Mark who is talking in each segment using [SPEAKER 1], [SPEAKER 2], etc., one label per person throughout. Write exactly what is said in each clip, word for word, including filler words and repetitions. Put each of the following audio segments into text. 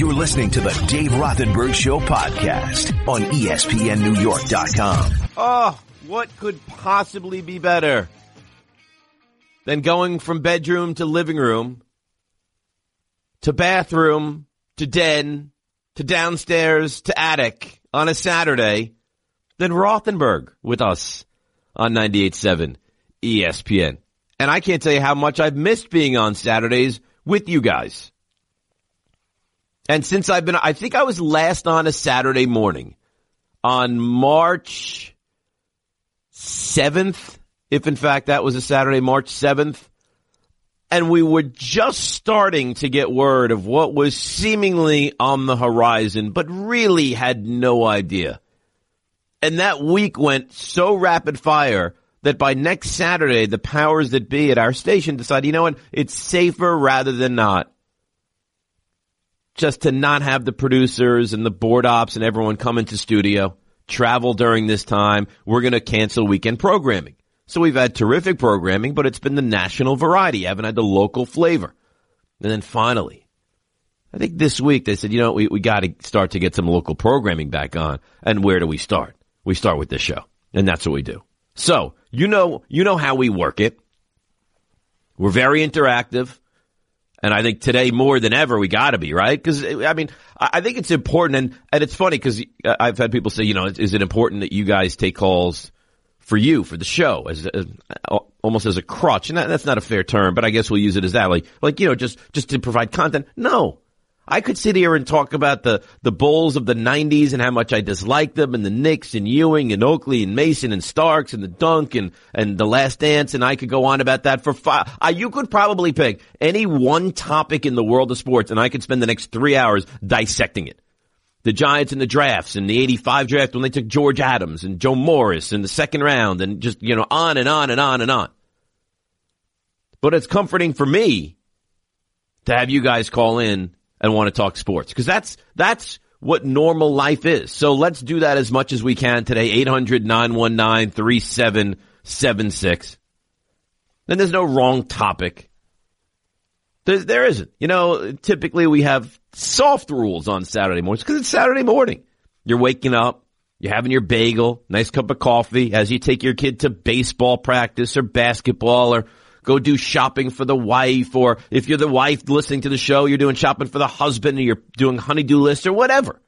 [SPEAKER 1] You're listening to the Dave Rothenberg Show podcast on E S P N New York dot com.
[SPEAKER 2] Oh, what could possibly be better than going from bedroom to living room to bathroom to den to downstairs to attic on a Saturday than Rothenberg with us on ninety-eight point seven E S P N. And I can't tell you how much I've missed being on Saturdays with you guys. And since I've been, I think I was last on a Saturday morning on March seventh, if in fact that was a Saturday, March seventh. And we were just starting to get word of what was seemingly on the horizon, but really had no idea. And that week went so rapid fire that by next Saturday, the powers that be at our station decided, you know what, it's safer rather than not. Just to not have the producers and the board ops and everyone come into studio, travel during this time. We're going to cancel weekend programming. So we've had terrific programming, but it's been the national variety. You haven't had the local flavor. And then finally, I think this week they said, you know, we, we got to start to get some local programming back on. And where do we start? We start with this show. And that's what we do. So, you know, you know how we work it. We're very interactive. And I think today more than ever, we got to be, right? Because, I mean, I think it's important. And, and it's funny because I've had people say, you know, is it important that you guys take calls for you, for the show, as, as almost as a crutch? And that, that's not a fair term, but I guess we'll use it as that. Like, like you know, just, just to provide content. No. I could sit here and talk about the, the Bulls of the nineties and how much I dislike them, and the Knicks and Ewing and Oakley and Mason and Starks and the Dunk and, and the Last Dance, and I could go on about that for five. I, you could probably pick any one topic in the world of sports, and I could spend the next three hours dissecting it. The Giants and the drafts, and the eighty-five draft when they took George Adams and Joe Morris in the second round, and just, you know, on and on and on and on. But it's comforting for me to have you guys call in and want to talk sports, because that's that's what normal life is. So let's do that as much as we can today. eight hundred, nine one nine, three seven seven six. Then there's no wrong topic. There, there isn't. You know, typically we have soft rules on Saturday mornings because it's Saturday morning. You're waking up, you're having your bagel, nice cup of coffee as you take your kid to baseball practice or basketball, or go do shopping for the wife, or if you're the wife listening to the show, you're doing shopping for the husband, or you're doing honey-do list or whatever.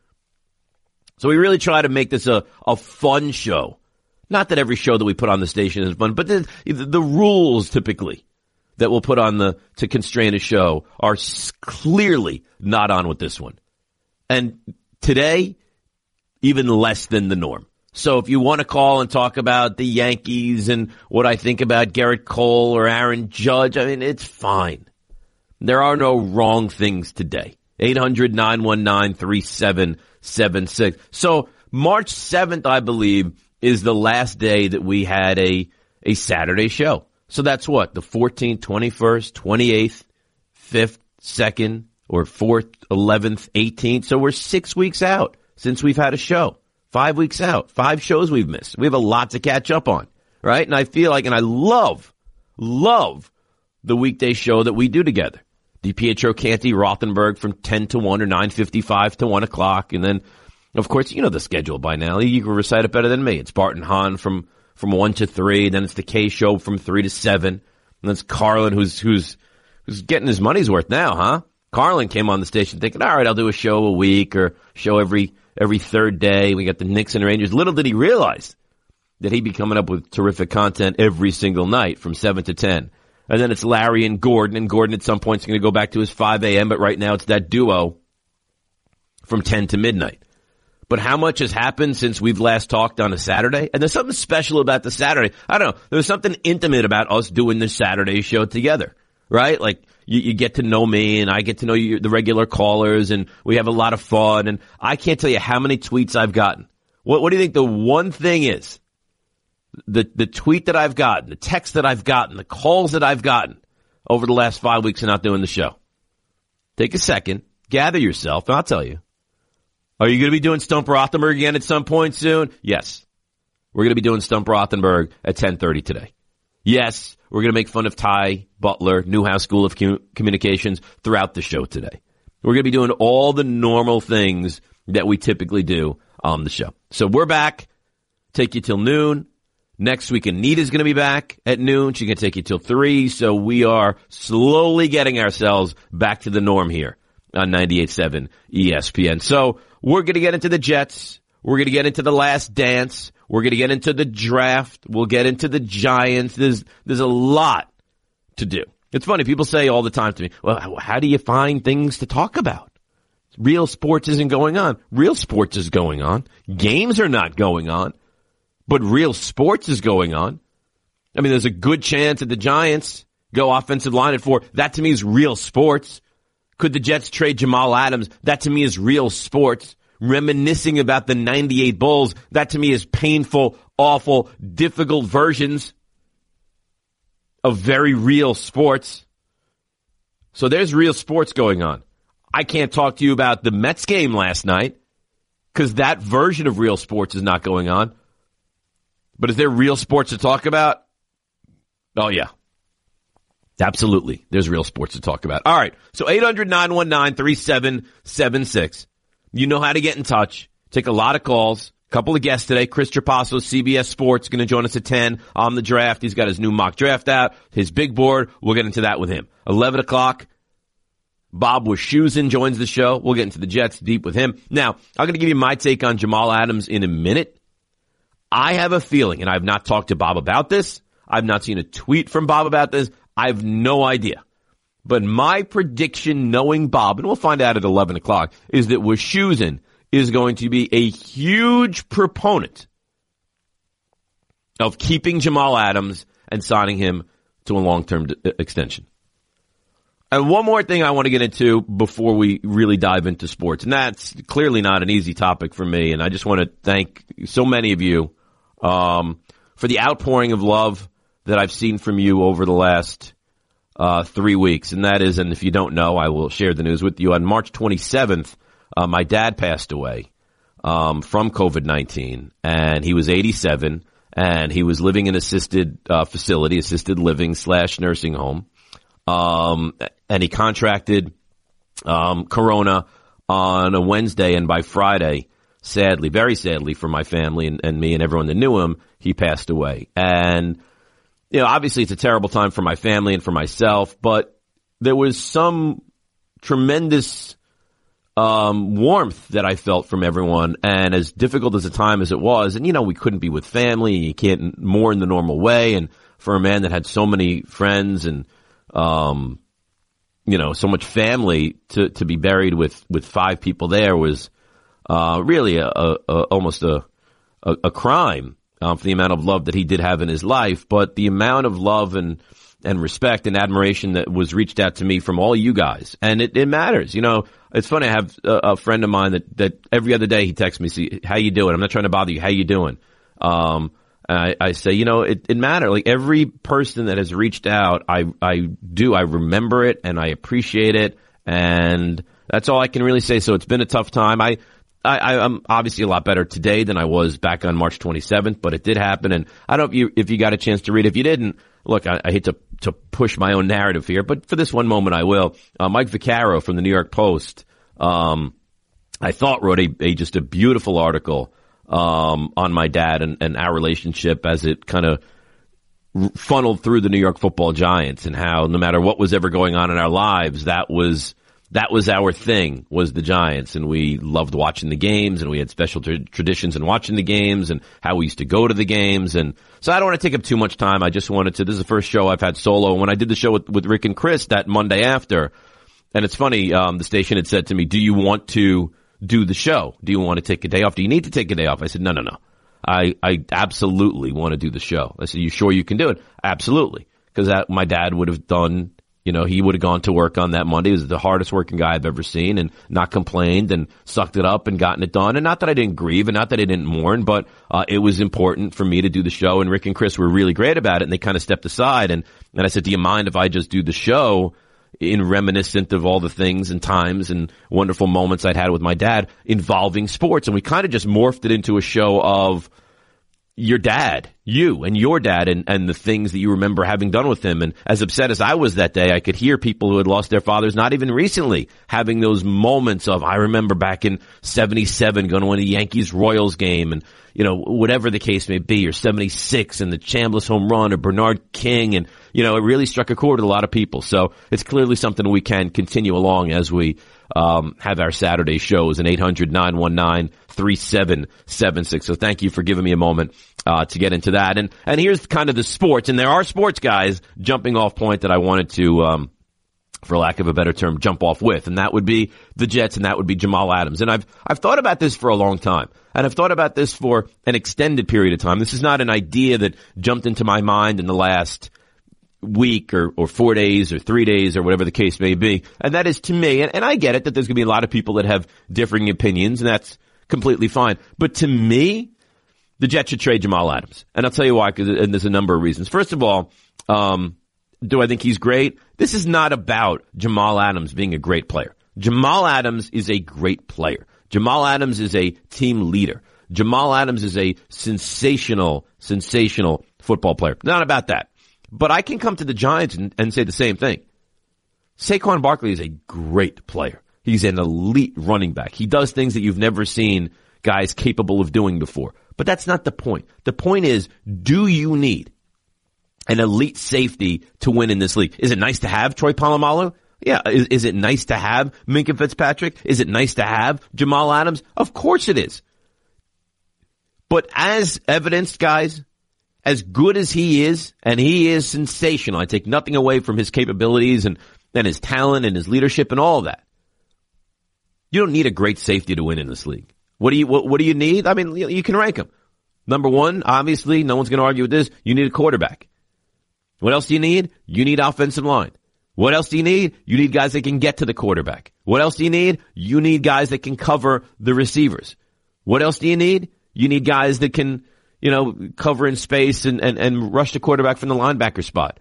[SPEAKER 2] So we really try to make this a, a fun show. Not that every show that we put on the station is fun, but the, the rules typically that we'll put on the to constrain a show are clearly not on with this one. And today, even less than the norm. So if you want to call and talk about the Yankees and what I think about Garrett Cole or Aaron Judge, I mean, it's fine. There are no wrong things today. eight hundred, nine one nine, three seven seven six. So March seventh, I believe, is the last day that we had a, a Saturday show. So that's what? The fourteenth, twenty-first, twenty-eighth, fifth, second, or fourth, eleventh, eighteenth. So we're six weeks out since we've had a show. Five weeks out. Five shows we've missed. We have a lot to catch up on, right? And I feel like, and I love, love the weekday show that we do together. DiPietro, Canty, Rothenberg from ten to one or nine fifty-five to one o'clock. And then, of course, you know the schedule by now. You can recite it better than me. It's Barton Hahn from, from one to three. Then it's the K show from three to seven. And that's Carlin, who's, who's, who's getting his money's worth now, huh? Carlin came on the station thinking, all right, I'll do a show a week or show every, every third day. We got the Knicks and Rangers. Little did he realize that he'd be coming up with terrific content every single night from seven to ten. And then it's Larry and Gordon, and Gordon at some point is going to go back to his five a.m., but right now it's that duo from ten to midnight. But how much has happened since we've last talked on a Saturday? And there's something special about the Saturday. I don't know. There's something intimate about us doing the Saturday show together, right? Like, You, you get to know me, and I get to know you, the regular callers, and we have a lot of fun. And I can't tell you how many tweets I've gotten. What, what do you think the one thing is? The, the tweet that I've gotten, the text that I've gotten, the calls that I've gotten over the last five weeks of not doing the show. Take a second, gather yourself, and I'll tell you. Are you going to be doing Stump Rothenberg again at some point soon? Yes. We're going to be doing Stump Rothenberg at ten thirty today. Yes, we're going to make fun of Ty Butler, Newhouse School of Com- Communications throughout the show today. We're going to be doing all the normal things that we typically do on the show. So we're back. Take you till noon. Next week, Anita's going to be back at noon. She's going to take you till three. So we are slowly getting ourselves back to the norm here on ninety-eight point seven E S P N. So we're going to get into the Jets. We're going to get into the Last Dance. We're going to get into the draft. We'll get into the Giants. There's, there's a lot to do. It's funny. People say all the time to me, well, how do you find things to talk about? Real sports isn't going on. Real sports is going on. Games are not going on. But real sports is going on. I mean, there's a good chance that the Giants go offensive line at four. That to me is real sports. Could the Jets trade Jamal Adams? That to me is real sports. Reminiscing about the ninety-eight Bulls. That to me is painful, awful, difficult versions of very real sports. So there's real sports going on. I can't talk to you about the Mets game last night because that version of real sports is not going on. But is there real sports to talk about? Oh, yeah. Absolutely. There's real sports to talk about. All right. So eight hundred, nine one nine, three seven seven six. You know how to get in touch. Take a lot of calls. A couple of guests today. Chris Trapasso, C B S Sports, going to join us at ten on the draft. He's got his new mock draft out, his big board. We'll get into that with him. eleven o'clock. Bob Wischusen joins the show. We'll get into the Jets deep with him. Now, I'm going to give you my take on Jamal Adams in a minute. I have a feeling, and I've not talked to Bob about this. I've not seen a tweet from Bob about this. I have no idea. But my prediction, knowing Bob, and we'll find out at eleven o'clock, is that Wischusen is going to be a huge proponent of keeping Jamal Adams and signing him to a long-term d- extension. And one more thing I want to get into before we really dive into sports, and that's clearly not an easy topic for me, and I just want to thank so many of you Um, for the outpouring of love that I've seen from you over the last uh, three weeks. And that is, and if you don't know, I will share the news with you. On March twenty-seventh, uh, my dad passed away um, from covid nineteen, and he was eighty-seven, and he was living in assisted uh, facility, assisted living slash nursing home. Um, and he contracted um, corona on a Wednesday, and by Friday, sadly, very sadly for my family and, and me and everyone that knew him, he passed away. And, you know, obviously it's a terrible time for my family and for myself, but there was some tremendous um warmth that I felt from everyone. And as difficult as a time as it was, and, you know, we couldn't be with family. You can't mourn the normal way. And for a man that had so many friends and, um, you know, so much family to, to be buried with, with five people there was Uh, really a, a, a almost a, a, a crime, um, for the amount of love that he did have in his life, but the amount of love and, and respect and admiration that was reached out to me from all you guys. And it, it matters. You know, it's funny. I have a, a friend of mine that, that every other day he texts me, see, how you doing? I'm not trying to bother you. How you doing? Um, I, I say, you know, it, it matters. Like every person that has reached out, I, I do, I remember it and I appreciate it. And that's all I can really say. So it's been a tough time. I, I, I'm obviously a lot better today than I was back on March twenty-seventh, but it did happen. And I don't know if you, if you got a chance to read. If you didn't, look, I, I hate to, to push my own narrative here, but for this one moment I will. Uh, Mike Vaccaro from the New York Post, um, I thought wrote a, a just a beautiful article, um, on my dad and, and our relationship as it kind of funneled through the New York Football Giants and how no matter what was ever going on in our lives, that was, That was our thing, was the Giants, and we loved watching the games, and we had special tra- traditions in watching the games, and how we used to go to the games, and so I don't want to take up too much time. I just wanted to, this is the first show I've had solo, and when I did the show with, with Rick and Chris that Monday after, and it's funny, um, the station had said to me, do you want to do the show? Do you want to take a day off? Do you need to take a day off? I said, no, no, no. I, I absolutely want to do the show. I said, you sure you can do it? Absolutely. Because my dad would have done, you know, he would have gone to work on that Monday. He was the hardest working guy I've ever seen and not complained and sucked it up and gotten it done. And not that I didn't grieve and not that I didn't mourn, but uh, it was important for me to do the show. And Rick and Chris were really great about it, and they kind of stepped aside. And, and I said, do you mind if I just do the show in reminiscent of all the things and times and wonderful moments I'd had with my dad involving sports? And we kind of just morphed it into a show of your dad, you and your dad and, and the things that you remember having done with him. And as upset as I was that day, I could hear people who had lost their fathers, not even recently, having those moments of, I remember back in seventy-seven going to win a Yankees-Royals game and, you know, whatever the case may be, or seventy-six and the Chambliss home run or Bernard King. And, you know, it really struck a chord with a lot of people. So it's clearly something we can continue along as we um have our Saturday shows in eight hundred, nine one nine, three seven seven six. So thank you for giving me a moment uh to get into that. And and here's kind of the sports, and there are sports guys jumping off point that I wanted to um for lack of a better term jump off with, and that would be the Jets, and that would be Jamal Adams. And I've I've thought about this for a long time, and I've thought about this for an extended period of time. This is not an idea that jumped into my mind in the last week or, or four days or three days or whatever the case may be. And that is to me, and, and I get it that there's going to be a lot of people that have differing opinions, and that's completely fine. But to me, the Jets should trade Jamal Adams. And I'll tell you why, because and there's a number of reasons. First of all, um, do I think he's great? This is not about Jamal Adams being a great player. Jamal Adams is a great player. Jamal Adams is a team leader. Jamal Adams is a sensational, sensational football player. Not about that. But I can come to the Giants and, and say the same thing. Saquon Barkley is a great player. He's an elite running back. He does things that you've never seen guys capable of doing before. But that's not the point. The point is, do you need an elite safety to win in this league? Is it nice to have Troy Polamalu? Yeah. Is, is it nice to have Minkah Fitzpatrick? Is it nice to have Jamal Adams? Of course it is. But as evidenced, guys, as good as he is, and he is sensational, I take nothing away from his capabilities and, and his talent and his leadership and all of that. You don't need a great safety to win in this league. What do you, what, what do you need? I mean, you, you can rank them. Number one, obviously, no one's going to argue with this. You need a quarterback. What else do you need? You need offensive line. What else do you need? You need guys that can get to the quarterback. What else do you need? You need guys that can cover the receivers. What else do you need? You need guys that can, you know, cover in space and, and, and rush the quarterback from the linebacker spot.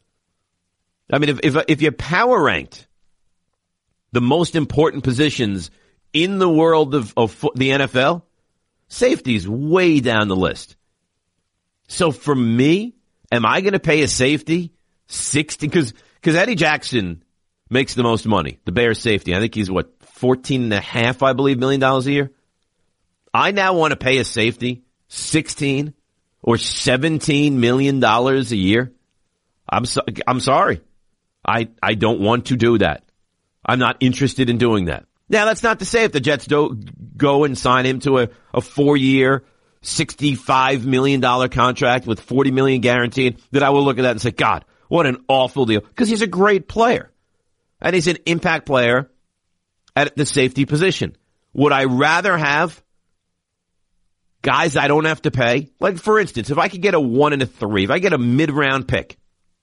[SPEAKER 2] I mean, if, if, if you power ranked the most important positions in the world of, of the N F L, safety's way down the list. So for me, am I going to pay a safety sixty? Cause, cause Eddie Jackson makes the most money, the Bears safety. I think he's what, fourteen and a half, I believe, million dollars a year. I now want to pay a safety sixteen or seventeen million dollars a year. I'm so, I'm sorry. I, I don't want to do that. I'm not interested in doing that. Now, that's not to say if the Jets don't go and sign him to a, a four-year, sixty-five million dollars contract with forty million dollars guaranteed, that I will look at that and say, God, what an awful deal. Because he's a great player. And he's an impact player at the safety position. Would I rather have guys I don't have to pay? Like, for instance, if I could get a one and a three, if I get a mid-round pick,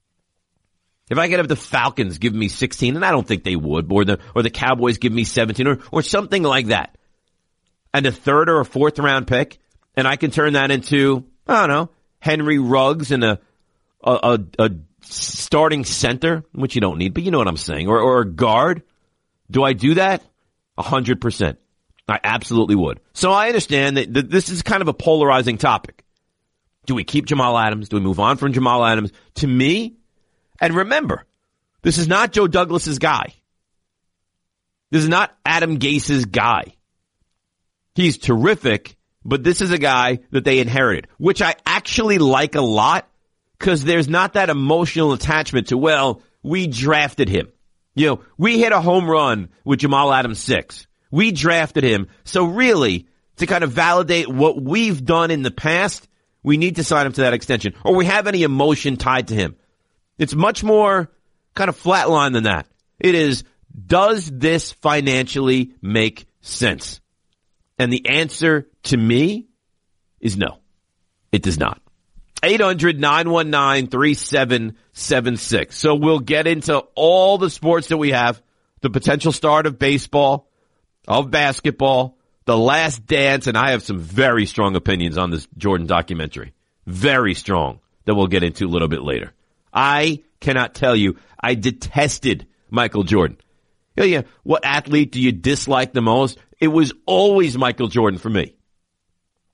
[SPEAKER 2] if I could have the Falcons give me sixteen, and I don't think they would, or the, or the Cowboys give me seventeen, or, or something like that, and a third or a fourth round pick, and I can turn that into, I don't know, Henry Ruggs and a, a, a, a starting center, which you don't need, but you know what I'm saying, or, or a guard. Do I do that? A hundred percent. I absolutely would. So I understand that th- this is kind of a polarizing topic. Do we keep Jamal Adams? Do we move on from Jamal Adams? To me, and remember, this is not Joe Douglas's guy. This is not Adam Gase's guy. He's terrific, but this is a guy that they inherited, which I actually like a lot because there's not that emotional attachment to, well, we drafted him. You know, we hit a home run with Jamal Adams six. We drafted him. So really, to kind of validate what we've done in the past, we need to sign him to that extension. Or we have any emotion tied to him. It's much more kind of flatline than that. It is, does this financially make sense? And the answer to me is no. It does not. eight hundred, nine one nine, three seven seven six. So we'll get into all the sports that we have, the potential start of baseball, of basketball, The Last Dance, and I have some very strong opinions on this Jordan documentary. Very strong, that we'll get into a little bit later. I cannot tell you, I detested Michael Jordan. Yeah, yeah. What athlete do you dislike the most? It was always Michael Jordan for me.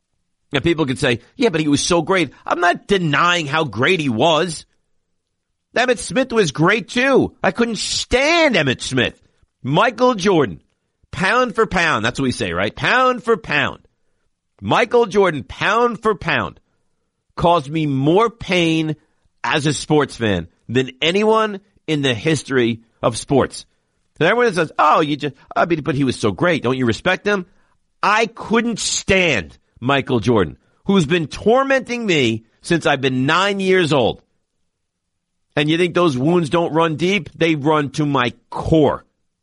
[SPEAKER 2] Now, people could say, yeah, but he was so great. I'm not denying how great he was. Emmitt Smith was great, too. I couldn't stand Emmitt Smith. Michael Jordan, pound for pound. That's what we say, right? Pound for pound. Michael Jordan, pound for pound, caused me more pain as a sports fan than anyone in the history of sports. And everyone says, oh, you just, I mean, but he was so great. Don't you respect him? I couldn't stand Michael Jordan, who's been tormenting me since I've been nine years old. And you think those wounds don't run deep? They run to my core.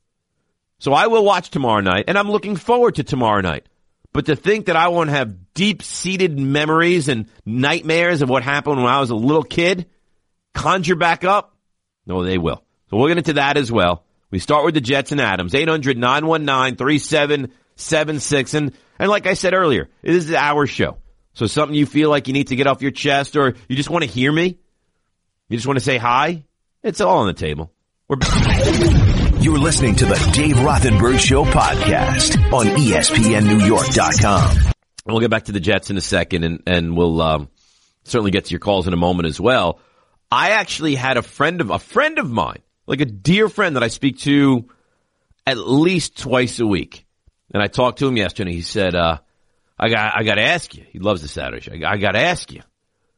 [SPEAKER 2] So I will watch tomorrow night, and I'm looking forward to tomorrow night. But to think that I won't have deep-seated memories and nightmares of what happened when I was a little kid conjure back up? No, they will. So we'll get into that as well. We start with the Jets and Adams, eight hundred, nine one nine, three seven seven six. And, and like I said earlier, this is our show. So something you feel like you need to get off your chest, or you just want to hear me? You just want to say hi? It's all on the table. We're
[SPEAKER 1] You're listening to the Dave Rothenberg Show podcast on E S P N New York dot com.
[SPEAKER 2] We'll get back to the Jets in a second, and, and we'll um, certainly get to your calls in a moment as well. I actually had a friend of a friend of mine, like a dear friend that I speak to at least twice a week. And I talked to him yesterday. He said, uh, I got I got to ask you. He loves the Saturday show. I, I got to ask you.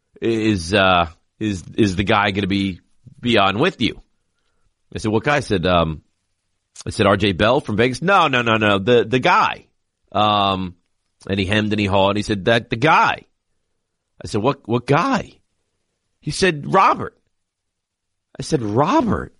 [SPEAKER 2] Is uh is is the guy going to be be on with you? I said, what guy? I said, um, I said, R J Bell from Vegas. No, no, no, no. The, the guy. Um, and he hemmed and he hawed. And he said, that, the guy. I said, what, what guy? He said, Robert. I said, Robert?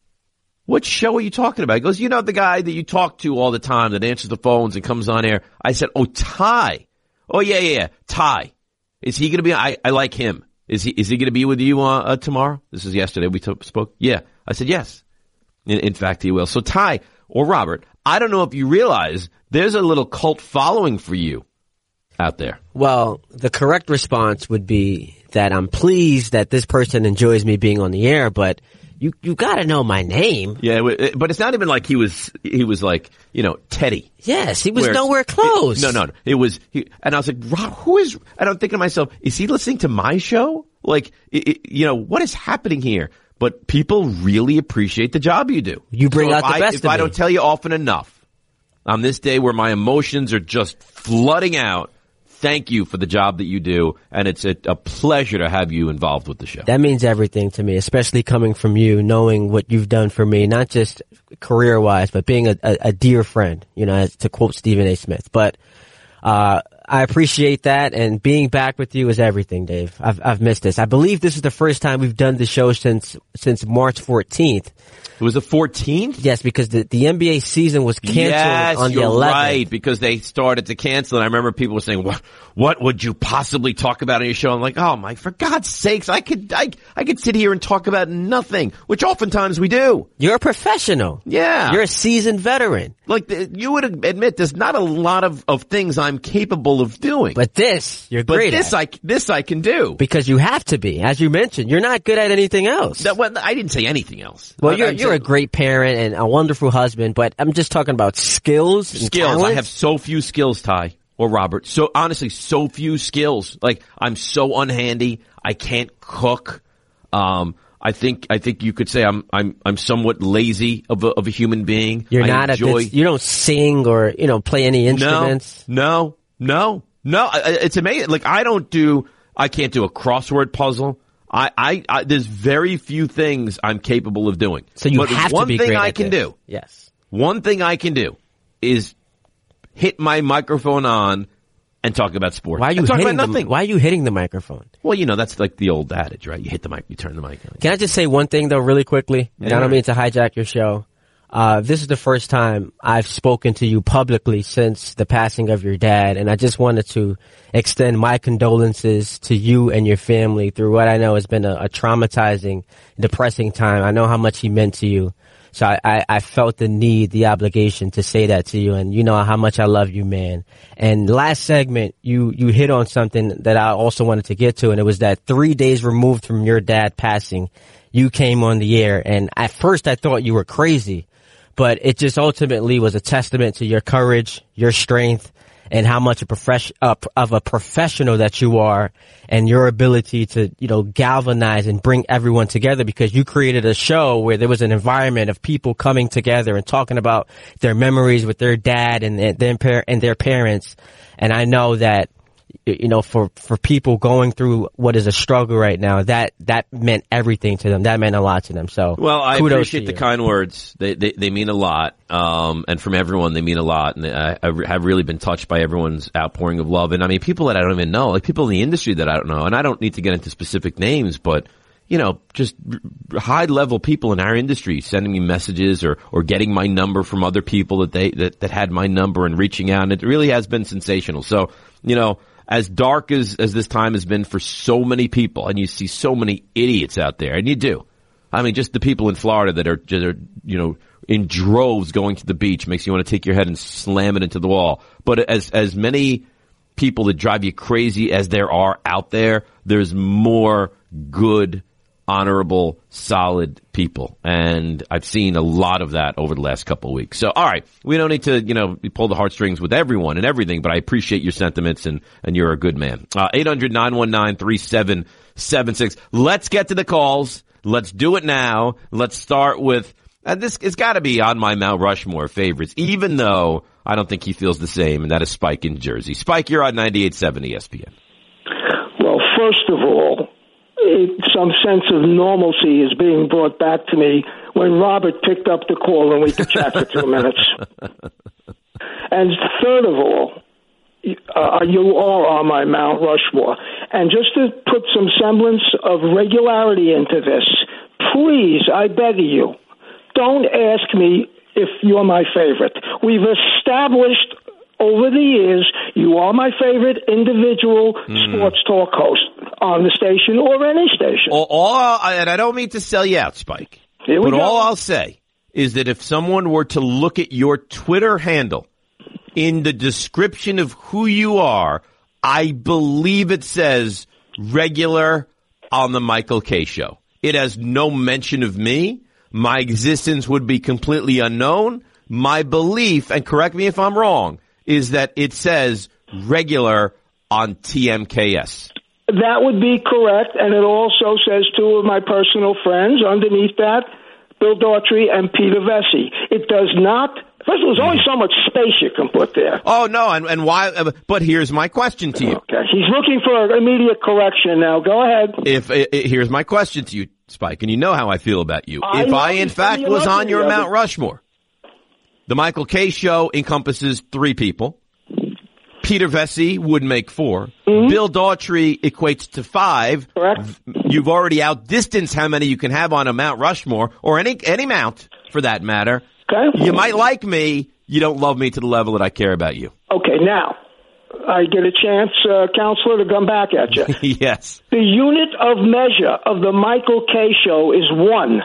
[SPEAKER 2] What show are you talking about? He goes, you know, the guy that you talk to all the time that answers the phones and comes on air. I said, oh, Ty. Oh, yeah, yeah, yeah. Ty. Is he going to be, I, I like him. Is he, is he going to be with you, uh, uh, tomorrow? This is yesterday we t- spoke. Yeah. I said, yes. In, in fact, he will. So Ty or Robert, I don't know if you realize there's a little cult following for you out there.
[SPEAKER 3] Well, the correct response would be that I'm pleased that this person enjoys me being on the air, but you, you gotta know my name.
[SPEAKER 2] Yeah, but it's not even like he was, he was like, you know, Teddy.
[SPEAKER 3] Yes, he was nowhere close.
[SPEAKER 2] It, no, no, no. It was, he, and I was like, Rob, who is, and I'm thinking to myself, is he listening to my show? Like, it, it, you know, what is happening here? But people really appreciate the job you do.
[SPEAKER 3] You bring
[SPEAKER 2] so
[SPEAKER 3] out the
[SPEAKER 2] I,
[SPEAKER 3] best
[SPEAKER 2] if
[SPEAKER 3] of
[SPEAKER 2] I
[SPEAKER 3] me.
[SPEAKER 2] don't tell you often enough, on this day where my emotions are just flooding out, thank you for the job that you do, and it's a, a pleasure to have you involved with the show.
[SPEAKER 3] That means everything to me, especially coming from you, knowing what you've done for me, not just career-wise, but being a, a, a dear friend, you know, as, to quote Stephen A. Smith. But uh I appreciate that, and being back with you is everything, Dave. I've I've missed this. I believe this is the first time we've done the show since since March fourteenth.
[SPEAKER 2] It was the fourteenth?
[SPEAKER 3] Yes, because the, the N B A season was canceled
[SPEAKER 2] yes,
[SPEAKER 3] on the
[SPEAKER 2] you're
[SPEAKER 3] eleventh.
[SPEAKER 2] Right, because they started to cancel it. I remember people were saying, what, what would you possibly talk about on your show? I'm like, oh my, for God's sakes, I could, I, I could sit here and talk about nothing, which oftentimes we do.
[SPEAKER 3] You're a professional.
[SPEAKER 2] Yeah.
[SPEAKER 3] You're a seasoned veteran.
[SPEAKER 2] Like, the, you would admit there's not a lot of, of things I'm capable of doing.
[SPEAKER 3] But this, you're
[SPEAKER 2] but
[SPEAKER 3] great
[SPEAKER 2] this
[SPEAKER 3] at.
[SPEAKER 2] I, this I can do.
[SPEAKER 3] Because you have to be. As you mentioned, you're not good at anything else.
[SPEAKER 2] That, well, I didn't say anything else.
[SPEAKER 3] Well,
[SPEAKER 2] I,
[SPEAKER 3] you're,
[SPEAKER 2] I'm
[SPEAKER 3] you're
[SPEAKER 2] saying,
[SPEAKER 3] a great parent and a wonderful husband, but I'm just talking about skills and
[SPEAKER 2] skills.
[SPEAKER 3] talents.
[SPEAKER 2] I have so few skills, Ty or Robert. So honestly, so few skills. Like, I'm so unhandy. I can't cook. Um, I think, I think you could say I'm, I'm, I'm somewhat lazy of a, of a human being.
[SPEAKER 3] You're
[SPEAKER 2] I
[SPEAKER 3] not
[SPEAKER 2] enjoy,
[SPEAKER 3] a good, you don't sing or, you know, play any instruments.
[SPEAKER 2] No, no, no, no. It's amazing. Like, I don't do, I can't do a crossword puzzle. I, I, I, there's very few things I'm capable of doing.
[SPEAKER 3] So you
[SPEAKER 2] but
[SPEAKER 3] have
[SPEAKER 2] one
[SPEAKER 3] to be
[SPEAKER 2] thing
[SPEAKER 3] great
[SPEAKER 2] I
[SPEAKER 3] at
[SPEAKER 2] can
[SPEAKER 3] this.
[SPEAKER 2] do.
[SPEAKER 3] Yes.
[SPEAKER 2] One thing I can do is hit my microphone on and talk about sports.
[SPEAKER 3] Why are you
[SPEAKER 2] and talk
[SPEAKER 3] hitting
[SPEAKER 2] about
[SPEAKER 3] the,
[SPEAKER 2] nothing.
[SPEAKER 3] Why are you hitting the microphone?
[SPEAKER 2] Well, you know, that's like the old adage, right? You hit the mic, you turn the mic on.
[SPEAKER 3] Can I just say one thing though, really quickly? And
[SPEAKER 2] Yeah.
[SPEAKER 3] I don't mean to hijack your show. Uh, this is the first time I've spoken to you publicly since the passing of your dad, and I just wanted to extend my condolences to you and your family through what I know has been a, a traumatizing, depressing time. I know how much he meant to you. So I, I, I felt the need, the obligation to say that to you, and you know how much I love you, man. And last segment, you, you hit on something that I also wanted to get to, and it was that three days removed from your dad passing, you came on the air, and at first I thought you were crazy, but it just ultimately was a testament to your courage, your strength, and how much a profession, uh, of a professional that you are, and your ability to, you know, galvanize and bring everyone together, because you created a show where there was an environment of people coming together and talking about their memories with their dad and their, their, par- and their parents. And I know that, you know, for, for people going through what is a struggle right now, that, that meant everything to them. That meant a lot to them. So,
[SPEAKER 2] well, I appreciate the
[SPEAKER 3] you.
[SPEAKER 2] kind words. They, they, they mean a lot. Um, and from everyone, they mean a lot. And I, I have really been touched by everyone's outpouring of love. And I mean, people that I don't even know, like people in the industry that I don't know. And I don't need to get into specific names, but, you know, just high level people in our industry sending me messages or, or getting my number from other people that they, that, that had my number and reaching out. And it really has been sensational. So, you know, as dark as, as this time has been for so many people, and you see so many idiots out there, and you do. I mean, just the people in Florida that are, that are, you know, in droves going to the beach makes you want to take your head and slam it into the wall. But as, as many people that drive you crazy as there are out there, there's more good, honorable, solid people. And I've seen a lot of that over the last couple of weeks. So, all right, we don't need to, you know, pull the heartstrings with everyone and everything, but I appreciate your sentiments, and, and you're a good man. Uh, eight hundred, nine one nine, three seven seven six. Let's get to the calls. Let's do it now. Let's start with, and this, it's got to be on my Mount Rushmore favorites, even though I don't think he feels the same, and that is Spike in Jersey. Spike, you're on ninety-eight point seven E S P N.
[SPEAKER 4] Well, first of all, It, some sense of normalcy is being brought back to me when Robert picked up the call and we could chat for two minutes. And third of all, uh, you are on my Mount Rushmore. And just to put some semblance of regularity into this, please, I beg of you, don't ask me if you're my favorite. We've established over the years, you are my favorite individual mm. sports talk host on the station or any station.
[SPEAKER 2] All, all, and I don't mean to sell you out, Spike,
[SPEAKER 4] Here we
[SPEAKER 2] but
[SPEAKER 4] go.
[SPEAKER 2] all I'll say is that if someone were to look at your Twitter handle in the description of who you are, I believe it says regular on the Michael Kay Show. It has no mention of me. My existence would be completely unknown. My belief, and correct me if I'm wrong, is that it says regular on T M K S.
[SPEAKER 4] That would be correct, and it also says two of my personal friends underneath that, Bill Daughtry and Peter Vesey. It does not, first of all, there's only so much space you can put there.
[SPEAKER 2] Oh, no, and, and why, but here's my question to you.
[SPEAKER 4] Okay, he's looking for immediate correction now. Go ahead.
[SPEAKER 2] If, it, it, here's my question to you, Spike, and you know how I feel about you.
[SPEAKER 4] I
[SPEAKER 2] if
[SPEAKER 4] know,
[SPEAKER 2] I, in fact, was on your Mount Rushmore, the Michael Kay Show encompasses three people. Peter Vesey would make four. Mm-hmm. Bill Daughtry equates to five.
[SPEAKER 4] Correct.
[SPEAKER 2] You've already outdistanced how many you can have on a Mount Rushmore, or any any mount for that matter.
[SPEAKER 4] Okay.
[SPEAKER 2] You might like me. You don't love me to the level that I care about you.
[SPEAKER 4] Okay, now, I get a chance, uh, Counselor, to come back at you.
[SPEAKER 2] Yes.
[SPEAKER 4] The unit of measure of the Michael Kay Show is one.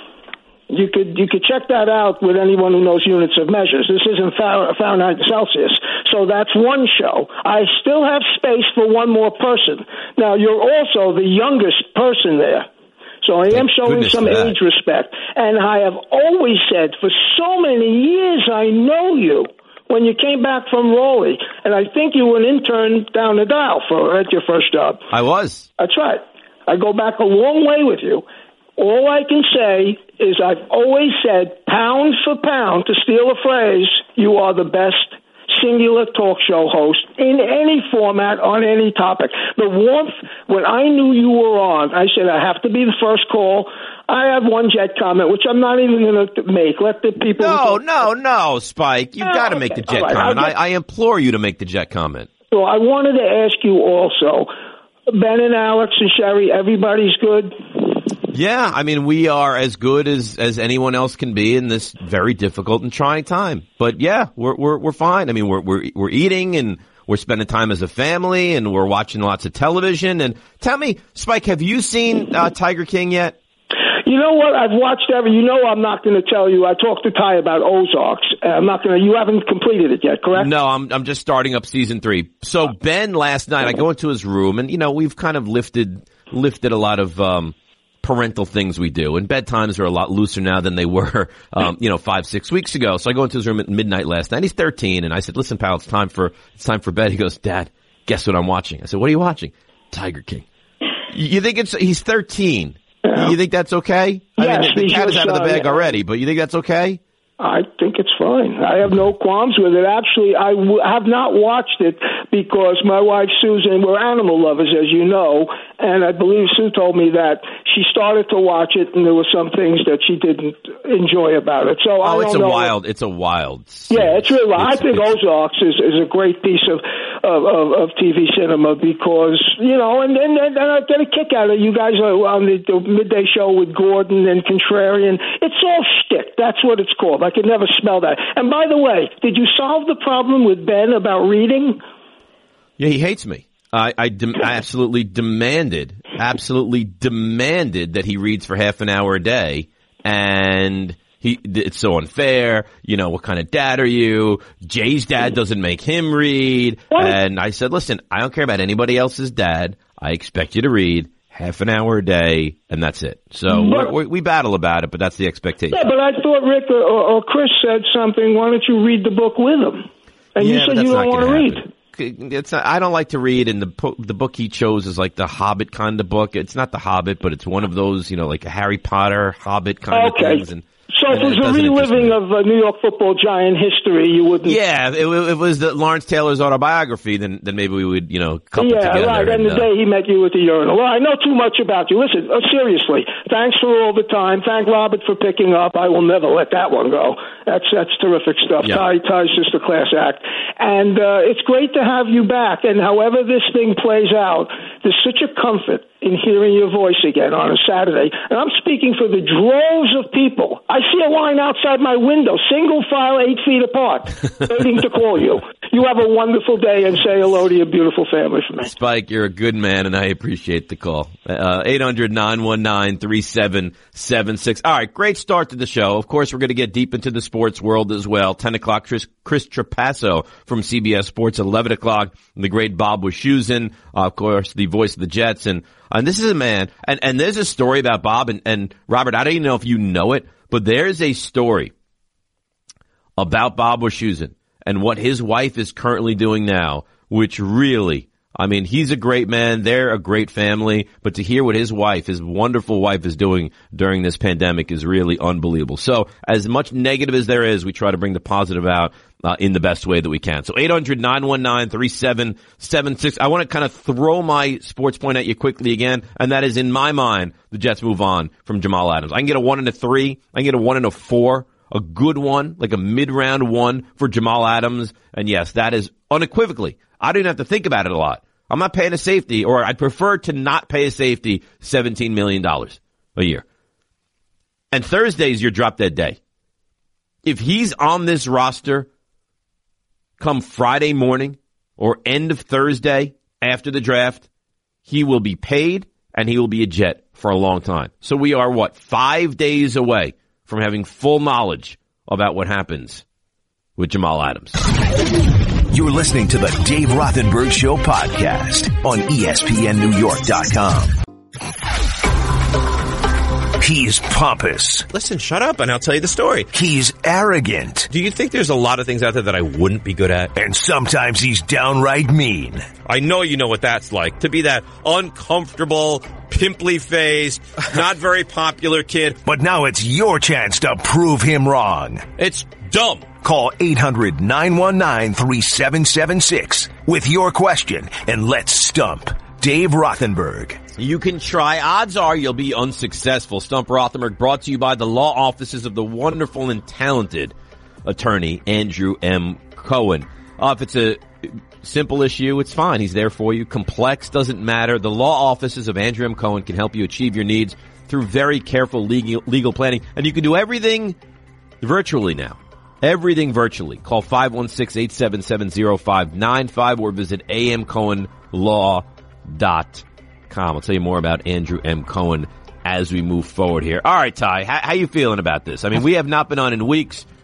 [SPEAKER 4] You could you could check that out with anyone who knows units of measures. This isn't Fahrenheit and Celsius. So that's one show. I still have space for one more person. Now, you're also the youngest person there. So I am showing some age respect. And I have always said, for so many years, I know you when you came back from Raleigh. And I think you were an intern down the dial for at your first job.
[SPEAKER 2] I was.
[SPEAKER 4] That's right. I go back a long way with you. All I can say is I've always said, pound for pound, to steal a phrase, you are the best singular talk show host in any format on any topic. The warmth, when I knew you were on, I said, I have to be the first call. I have one jet comment, which I'm not even going to make. Let the people...
[SPEAKER 2] No, no, no, Spike. You've oh, got to okay. make the jet right. comment. I, I implore you to make the jet comment.
[SPEAKER 4] So I wanted to ask you also, Ben and Alex and Sherry, everybody's good?
[SPEAKER 2] Yeah, I mean, we are as good as, as anyone else can be in this very difficult and trying time. But yeah, we're, we're, we're fine. I mean, we're, we're, we're eating and we're spending time as a family and we're watching lots of television. And tell me, Spike, have you seen, uh, Tiger King yet?
[SPEAKER 4] You know what? I've watched every, you know, I'm not going to tell you. I talked to Ty about Ozarks. I'm not going to, you haven't completed it yet, correct?
[SPEAKER 2] No, I'm, I'm just starting up season three. So Ben last night, I go into his room and, you know, we've kind of lifted, lifted a lot of, um, parental things we do. And bedtimes are a lot looser now than they were, um, you know, five, six weeks ago. So I go into his room at midnight last night. He's thirteen, and I said, listen, pal, it's time for, it's time for bed. He goes, Dad, guess what I'm watching? I said, what are you watching? Tiger King. You think it's, he's thirteen. Yeah. You think that's okay?
[SPEAKER 4] Yes,
[SPEAKER 2] I mean, the, the cat is out of the bag
[SPEAKER 4] yeah.
[SPEAKER 2] already, but you think that's okay?
[SPEAKER 4] I think it's fine. I have no qualms with it. Actually, I w- have not watched it because my wife, Susan, we're animal lovers, as you know, and I believe Sue told me that she started to watch it and there were some things that she didn't enjoy about it. So
[SPEAKER 2] oh,
[SPEAKER 4] I don't
[SPEAKER 2] it's a
[SPEAKER 4] know.
[SPEAKER 2] wild, it's a wild.
[SPEAKER 4] Yeah, it's really wild. I think
[SPEAKER 2] it's,
[SPEAKER 4] Ozarks is, is a great piece of, of, of, of T V cinema because, you know, and, and, and I get a kick out of it. You guys are on the, the midday show with Gordon and Contrarian. It's all shtick. That's what it's called. I could never smell that. And by the way, did you solve the problem with Ben about reading?
[SPEAKER 2] Yeah, he hates me. I, I, de- I absolutely demanded, absolutely demanded that he reads for half an hour a day, and he, it's so unfair. You know, what kind of dad are you? Jay's dad doesn't make him read. What? And I said, listen, I don't care about anybody else's dad. I expect you to read half an hour a day, and that's it. So
[SPEAKER 4] but,
[SPEAKER 2] we're, we battle about it, but that's the expectation.
[SPEAKER 4] Yeah, but I thought Rick or, or Chris said something. Why don't you read the book with him? And
[SPEAKER 2] yeah,
[SPEAKER 4] you said you don't want to read.
[SPEAKER 2] It's not, I don't like to read, and the the book he chose is like the Hobbit kind of book. It's not the Hobbit, but it's one of those, you know, like a Harry Potter Hobbit kind
[SPEAKER 4] okay.
[SPEAKER 2] of things. And
[SPEAKER 4] so if it was a reliving of uh, New York football giant history, you wouldn't.
[SPEAKER 2] Yeah, if it, it was the Lawrence Taylor's autobiography, then then maybe we would, you know, couple
[SPEAKER 4] yeah,
[SPEAKER 2] together.
[SPEAKER 4] Yeah, right. And, and the uh, day he met you at the urinal. Well, I know too much about you. Listen, uh, seriously, thanks for all the time. Thank Robert for picking up. I will never let that one go. That's that's terrific stuff.
[SPEAKER 2] Yeah.
[SPEAKER 4] Ty Ty's just a class act, and uh, it's great to have you back. And however this thing plays out, there's such a comfort in hearing your voice again on a Saturday. And I'm speaking for the droves of people. I see a line outside my window, single file, eight feet apart, waiting to call you. You have a wonderful day and say hello to your beautiful family for me.
[SPEAKER 2] Spike, you're a good man, and I appreciate the call. Uh, eight hundred, nine one nine, three seven seven six. All right, great start to the show. Of course, we're going to get deep into the sports world as well. ten o'clock, Chris, Chris Trapasso from C B S Sports. eleven o'clock, the great Bob Wischusen, uh, of course, the voice of the Jets. And, and this is a man, and, and there's a story about Bob, and, and Robert, I don't even know if you know it, but there's a story about Bob Wischusen and what his wife is currently doing now, which really, I mean, he's a great man. They're a great family. But to hear what his wife, his wonderful wife, is doing during this pandemic is really unbelievable. So as much negative as there is, we try to bring the positive out uh, in the best way that we can. So eight hundred, nine one nine, three seven seven six. I want to kind of throw my sports point at you quickly again, and that is, in my mind, the Jets move on from Jamal Adams. I can get a one and a three. I can get a one and a four. A good one, like a mid-round one for Jamal Adams. And yes, that is unequivocally. I don't even have to think about it a lot. I'm not paying a safety, or I'd prefer to not pay a safety seventeen million dollars a year. And Thursday's your drop-dead day. If he's on this roster come Friday morning or end of Thursday after the draft, he will be paid and he will be a Jet for a long time. So we are, what, five days away from having full knowledge about what happens with Jamal Adams.
[SPEAKER 1] You're listening to the Dave Rothenberg Show podcast on E S P N New York dot com. He's pompous.
[SPEAKER 5] Listen, shut up and I'll tell you the story.
[SPEAKER 1] He's arrogant.
[SPEAKER 5] Do you think there's a lot of things out there that I wouldn't be good at?
[SPEAKER 1] And sometimes he's downright mean.
[SPEAKER 5] I know you know what that's like. To be that uncomfortable, pimply-faced, not very popular kid.
[SPEAKER 1] But now it's your chance to prove him wrong.
[SPEAKER 5] It's dumb.
[SPEAKER 1] Call eight hundred, nine one nine, three seven seven six with your question, and let's stump Dave Rothenberg.
[SPEAKER 2] You can try. Odds are you'll be unsuccessful. Stump Rothenberg, brought to you by the law offices of the wonderful and talented attorney Andrew M. Cohen. Uh, if it's a simple issue, it's fine. He's there for you. Complex, doesn't matter. The law offices of Andrew M. Cohen can help you achieve your needs through very careful legal, legal planning. And you can do everything virtually now. Everything virtually. Call five one six, eight seven seven, zero five nine five or visit a m cohen law dot com. I'll tell you more about Andrew M. Cohen as we move forward here. All right, Ty, how, how you feeling about this? I mean, we have not been on in weeks.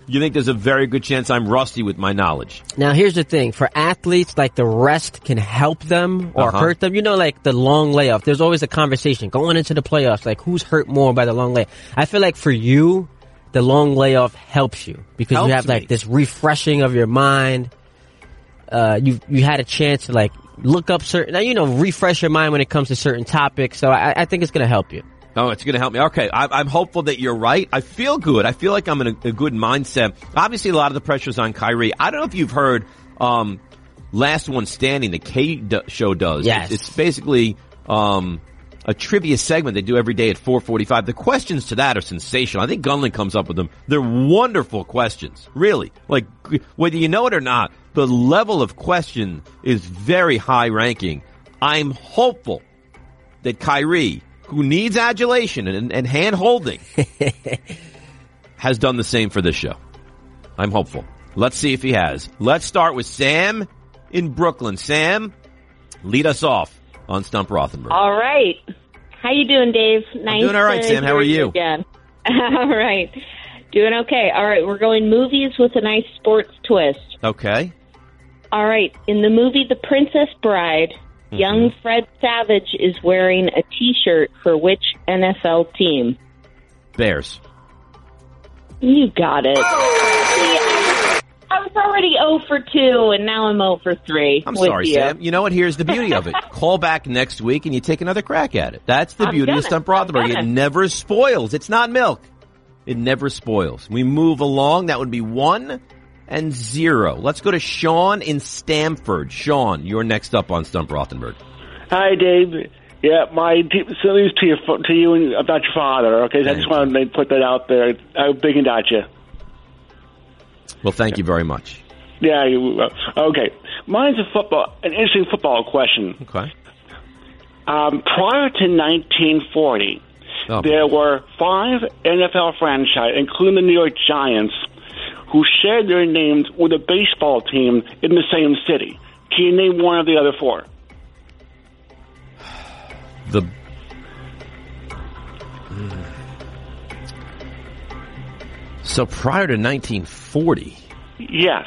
[SPEAKER 2] you think there's a very good chance I'm rusty with my knowledge.
[SPEAKER 3] Now, here's the thing. For athletes, like the rest can help them or
[SPEAKER 2] Uh-huh.
[SPEAKER 3] hurt them. You know, like the long layoff. There's always a conversation going into the playoffs, like who's hurt more by the long layoff. I feel like for you, the long layoff helps you because
[SPEAKER 2] Helps
[SPEAKER 3] you have like
[SPEAKER 2] me.
[SPEAKER 3] this refreshing of your mind. Uh, you you had a chance to like look up certain, you know, refresh your mind when it comes to certain topics. So I, I think it's going to help you.
[SPEAKER 2] Oh, it's going to help me. Okay, I, I'm hopeful that you're right. I feel good. I feel like I'm in a, a good mindset. Obviously, a lot of the pressure's on Kyrie. I don't know if you've heard um, Last One Standing, the K d- show does.
[SPEAKER 3] Yes.
[SPEAKER 2] It's, it's basically um, a trivia segment they do every day at four forty-five. The questions to that are sensational. I think Gunlin comes up with them. They're wonderful questions, really. Like, whether you know it or not, the level of question is very high ranking. I'm hopeful that Kyrie, who needs adulation and, and hand-holding, has done the same for this show. I'm hopeful. Let's see if he has. Let's start with Sam in Brooklyn. Sam, lead us off on Stump Rothenberg.
[SPEAKER 6] All right. How you doing, Dave? Nice.
[SPEAKER 2] doing all right,
[SPEAKER 6] to
[SPEAKER 2] Sam. How
[SPEAKER 6] hear
[SPEAKER 2] are you?
[SPEAKER 6] Again. All right. Doing okay. All right. We're going movies with a nice sports twist.
[SPEAKER 2] Okay.
[SPEAKER 6] All right. In the movie The Princess Bride, mm-hmm. young Fred Savage is wearing a T-shirt for which N F L team?
[SPEAKER 2] Bears.
[SPEAKER 6] You got it. See, I, I was already oh for two, and now I'm oh for three.
[SPEAKER 2] I'm
[SPEAKER 6] with
[SPEAKER 2] sorry,
[SPEAKER 6] you.
[SPEAKER 2] Sam. You know what? Here's the beauty of it. Call back next week, and you take another crack at it. That's the
[SPEAKER 6] I'm
[SPEAKER 2] beauty
[SPEAKER 6] gonna.
[SPEAKER 2] of Stump Rothenberg. It never spoils. It's not milk. It never spoils. We move along. That would be one and zero. Let's go to Sean in Stamford. Sean, you're next up on Stump Rothenberg.
[SPEAKER 7] Hi, Dave. Yeah, my deep salute to you, to you and about your father. Okay, so I just wanted to put that out there. I'm big about you.
[SPEAKER 2] Well, thank you very much.
[SPEAKER 7] Yeah. You, uh, okay. Mine's a football, an interesting football question.
[SPEAKER 2] Okay.
[SPEAKER 7] Um, prior to nineteen forty,
[SPEAKER 2] Oh.
[SPEAKER 7] there were five N F L franchises, including the New York Giants, who shared their names with a baseball team in the same city. Can you name one of the other four?
[SPEAKER 2] The So prior to nineteen forty.
[SPEAKER 7] Yes.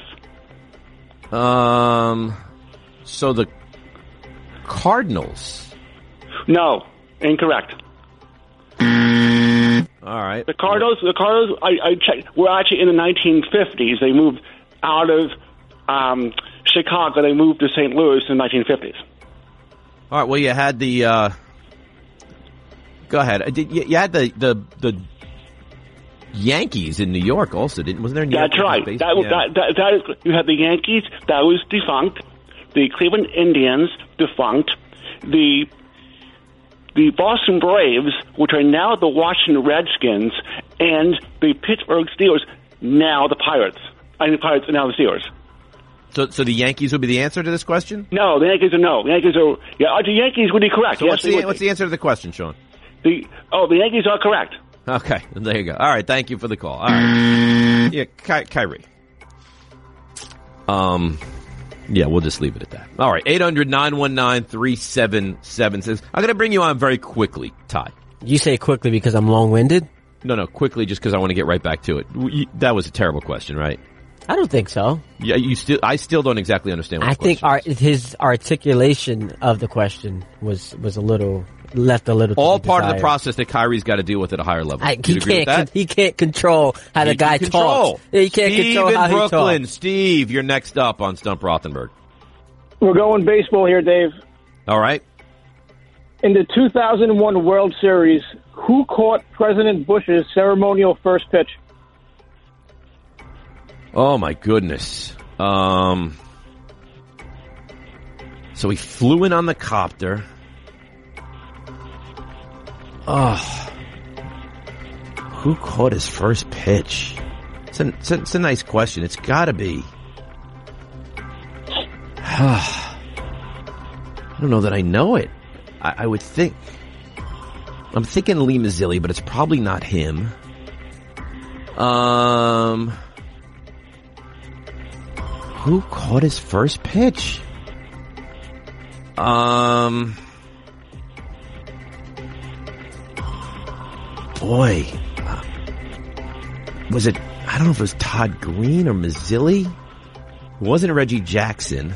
[SPEAKER 2] Um so the Cardinals.
[SPEAKER 7] No. Incorrect.
[SPEAKER 2] All right.
[SPEAKER 7] The Cardinals, the Cardinals, I, I checked, were actually in the nineteen fifties. They moved out of um, Chicago. They moved to Saint Louis in the nineteen fifties.
[SPEAKER 2] All right. Well, you had the. Uh, go ahead. Did you, you had the, the the Yankees in New York also, didn't? Wasn't there? New
[SPEAKER 7] That's
[SPEAKER 2] York
[SPEAKER 7] right.
[SPEAKER 2] base?
[SPEAKER 7] That,
[SPEAKER 2] Yeah.
[SPEAKER 7] that, that, that is, you had the Yankees, that was defunct. The Cleveland Indians, defunct. The the Boston Braves, which are now the Washington Redskins, and the Pittsburgh Steelers, now the Pirates. I mean, the Pirates are now the Steelers.
[SPEAKER 2] So, so the Yankees would be the answer to this question.
[SPEAKER 7] No, the Yankees are no. The Yankees are yeah. The Yankees would be correct.
[SPEAKER 2] So
[SPEAKER 7] yes,
[SPEAKER 2] what's
[SPEAKER 7] they
[SPEAKER 2] the
[SPEAKER 7] would
[SPEAKER 2] what's
[SPEAKER 7] be.
[SPEAKER 2] the answer to the question, Sean?
[SPEAKER 7] The oh, the Yankees are correct.
[SPEAKER 2] Okay, there you go. All right, thank you for the call. All right, yeah, Ky- Kyrie. Um, yeah, we'll just leave it at that. All right, eight hundred nine one nine three seven seven six. I'm going to bring you on very quickly, Ty.
[SPEAKER 3] You say quickly because I'm long-winded?
[SPEAKER 2] No, no, quickly, just because I want to get right back to it. You, that was a terrible question, right?
[SPEAKER 3] I don't think so.
[SPEAKER 2] Yeah, you still. I still don't exactly understand. What
[SPEAKER 3] I
[SPEAKER 2] the
[SPEAKER 3] think our,
[SPEAKER 2] question is.
[SPEAKER 3] his articulation of the question was was a little left a little. to
[SPEAKER 2] All
[SPEAKER 3] be
[SPEAKER 2] part of the
[SPEAKER 3] desired.
[SPEAKER 2] process that Kyrie's got to deal with at a higher level.
[SPEAKER 3] I,
[SPEAKER 2] Do
[SPEAKER 3] he
[SPEAKER 2] you agree with
[SPEAKER 3] can't.
[SPEAKER 2] that?
[SPEAKER 3] He can't control how the
[SPEAKER 2] He
[SPEAKER 3] guy
[SPEAKER 2] can control.
[SPEAKER 3] talks. Yeah, he can't
[SPEAKER 2] Steve
[SPEAKER 3] control
[SPEAKER 2] in
[SPEAKER 3] how
[SPEAKER 2] Brooklyn.
[SPEAKER 3] he talks.
[SPEAKER 2] Steve, you're next up on Stump Rothenberg.
[SPEAKER 8] We're going baseball here, Dave.
[SPEAKER 2] All right.
[SPEAKER 8] In the two thousand one World Series, who caught President Bush's ceremonial first pitch?
[SPEAKER 2] Oh my goodness. Um. So he flew in on the copter. Oh. Who caught his first pitch? It's a, it's a, it's a nice question. It's got to be. I don't know that I know it. I, I would think. I'm thinking Lee Mazzilli, but it's probably not him. Um. Who caught his first pitch? Um. Boy. Uh, was it. I don't know if it was Todd Green or Mazzilli. It wasn't Reggie Jackson.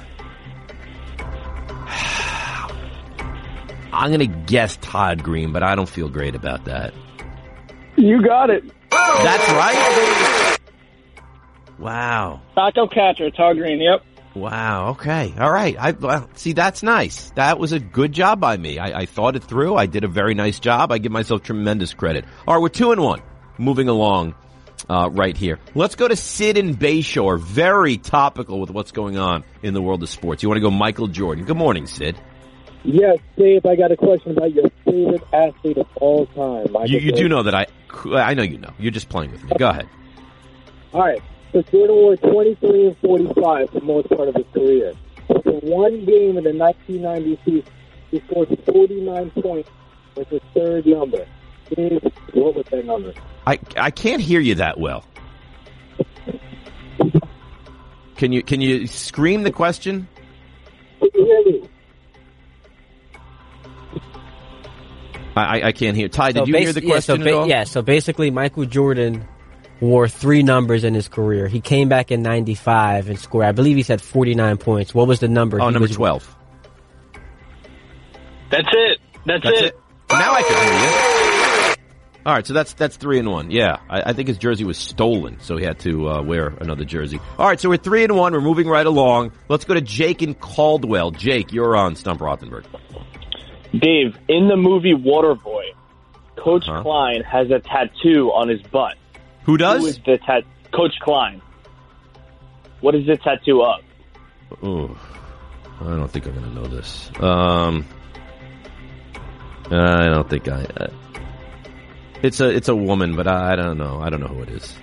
[SPEAKER 2] I'm going to guess Todd Green, but I don't feel great about that.
[SPEAKER 8] You got it.
[SPEAKER 2] That's right? Wow.
[SPEAKER 8] Backup catcher, Todd Green, yep.
[SPEAKER 2] Wow, okay. All right. I well, see, that's nice. That was a good job by me. I, I thought it through. I did a very nice job. I give myself tremendous credit. All right, we're two and one. Moving along uh, right here. Let's go to Sid in Bayshore. Very topical with what's going on in the world of sports. You want to go Michael Jordan. Good morning, Sid.
[SPEAKER 9] Yes, Dave, I got a question about your favorite athlete of all time. Michael
[SPEAKER 2] You, you do
[SPEAKER 9] Jordan.
[SPEAKER 2] know that I, I know you know. You're just playing with me. Go ahead.
[SPEAKER 9] All right. So Jordan wore twenty-three and forty-five for the most part of his career. For one game in the nineteen ninety season, he scored forty-nine points with his third number. Dave, what was that number?
[SPEAKER 2] I, I can't hear you that well. Can you can you scream the question?
[SPEAKER 9] Can you hear me?
[SPEAKER 2] I, I can't hear. Ty, did
[SPEAKER 3] So
[SPEAKER 2] you
[SPEAKER 3] basi-
[SPEAKER 2] hear the
[SPEAKER 3] yeah,
[SPEAKER 2] question
[SPEAKER 3] so ba-
[SPEAKER 2] at all?
[SPEAKER 3] Yeah, so basically Michael Jordan wore three numbers in his career. He came back in ninety-five and scored, I believe he said forty-nine points. What was the number?
[SPEAKER 2] Oh,
[SPEAKER 3] he
[SPEAKER 2] number
[SPEAKER 3] was,
[SPEAKER 2] twelve.
[SPEAKER 8] That's it. That's,
[SPEAKER 2] That's
[SPEAKER 8] it.
[SPEAKER 2] it. Now I can hear you. All right, so that's that's three and one. Yeah, I, I think his jersey was stolen, so he had to uh, wear another jersey. All right, so we're three and one. We're moving right along. Let's go to Jake in Caldwell. Jake, you're on Stump Rothenberg.
[SPEAKER 10] Dave, in the movie Waterboy, Coach
[SPEAKER 2] Huh?
[SPEAKER 10] Klein has a tattoo on his butt.
[SPEAKER 2] Who does?
[SPEAKER 10] Who is the tat? Coach Klein. What is the tattoo of?
[SPEAKER 2] Ooh, I don't think I'm going to know this. Um, I don't think I. Uh, it's a it's a woman, but I, I don't know. I don't know who it is.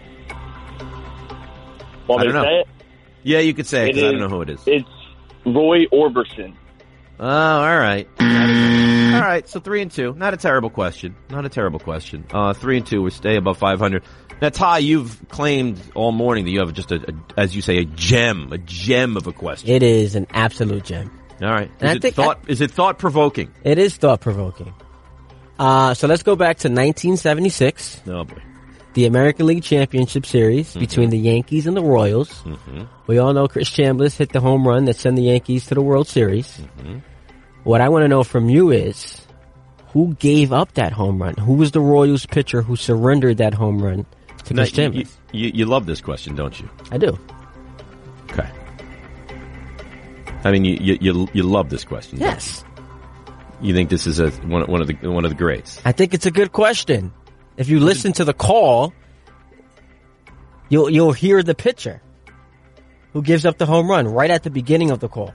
[SPEAKER 10] Want
[SPEAKER 2] I
[SPEAKER 10] me
[SPEAKER 2] don't
[SPEAKER 10] to
[SPEAKER 2] know.
[SPEAKER 10] say it?
[SPEAKER 2] Yeah, you could say it
[SPEAKER 10] It
[SPEAKER 2] 'cause I
[SPEAKER 10] is-
[SPEAKER 2] don't know who it is.
[SPEAKER 10] It's Roy Orbison.
[SPEAKER 2] Oh, all right. All right, so three and two. Not a terrible question. Not a terrible question. Uh, three and two. We stay above five hundred. Now, Ty, you've claimed all morning that you have just a, a, as you say, a gem, a gem of a question.
[SPEAKER 3] It is an absolute gem.
[SPEAKER 2] All right. Is
[SPEAKER 3] And I
[SPEAKER 2] it
[SPEAKER 3] think
[SPEAKER 2] thought? Is it thought provoking?
[SPEAKER 3] It is thought-provoking. Uh, so let's go back to nineteen seventy-six,
[SPEAKER 2] Oh boy.
[SPEAKER 3] the American League Championship Series
[SPEAKER 2] Mm-hmm.
[SPEAKER 3] between the Yankees and the Royals.
[SPEAKER 2] Mm-hmm.
[SPEAKER 3] We all know Chris Chambliss hit the home run that sent the Yankees to the World Series.
[SPEAKER 2] Mm-hmm.
[SPEAKER 3] What I want to know from you is, who gave up that home run? Who was the Royals pitcher who surrendered that home run to
[SPEAKER 2] Now,
[SPEAKER 3] Chris
[SPEAKER 2] you,
[SPEAKER 3] Chambliss?
[SPEAKER 2] you, you, you love this question, don't you?
[SPEAKER 3] I do.
[SPEAKER 2] Okay. I mean, you you you, you love this question. don't
[SPEAKER 3] Yes.
[SPEAKER 2] You? You think this is a one, one of the one of the greats?
[SPEAKER 3] I think it's a good question. If you listen to the call, you'll you'll hear the pitcher who gives up the home run right at the beginning of the call.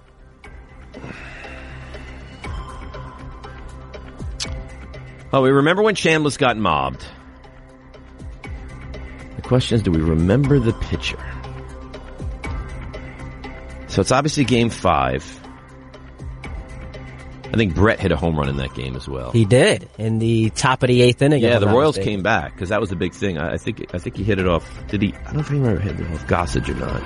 [SPEAKER 2] Oh, we remember when Chambliss got mobbed. The question is, do we remember the pitcher? So it's obviously game five. I think Brett hit a home run in that game as well.
[SPEAKER 3] He did in the top of the eighth inning. if
[SPEAKER 2] Yeah,
[SPEAKER 3] I'm
[SPEAKER 2] the
[SPEAKER 3] not
[SPEAKER 2] Royals
[SPEAKER 3] mistaken.
[SPEAKER 2] came back because that was the big thing. I, I think I think he hit it off. Did he? I don't think he remember hitting it off Gossage or not.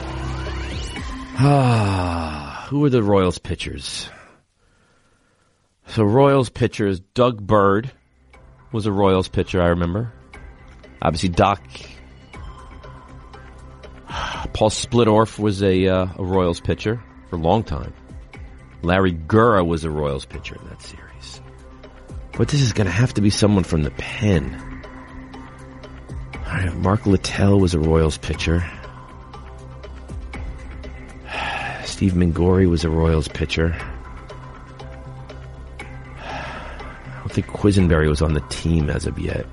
[SPEAKER 2] Ah, who were the Royals pitchers? So Royals pitchers, Doug Bird was a Royals pitcher, I remember. Obviously, Doc. Paul Splittorff was a, uh, a Royals pitcher for a long time. Larry Gurra was a Royals pitcher in that series. But this is going to have to be someone from the pen. All right, Mark Littell was a Royals pitcher. Steve Mingori was a Royals pitcher. I don't think Quisenberry was on the team as of yet.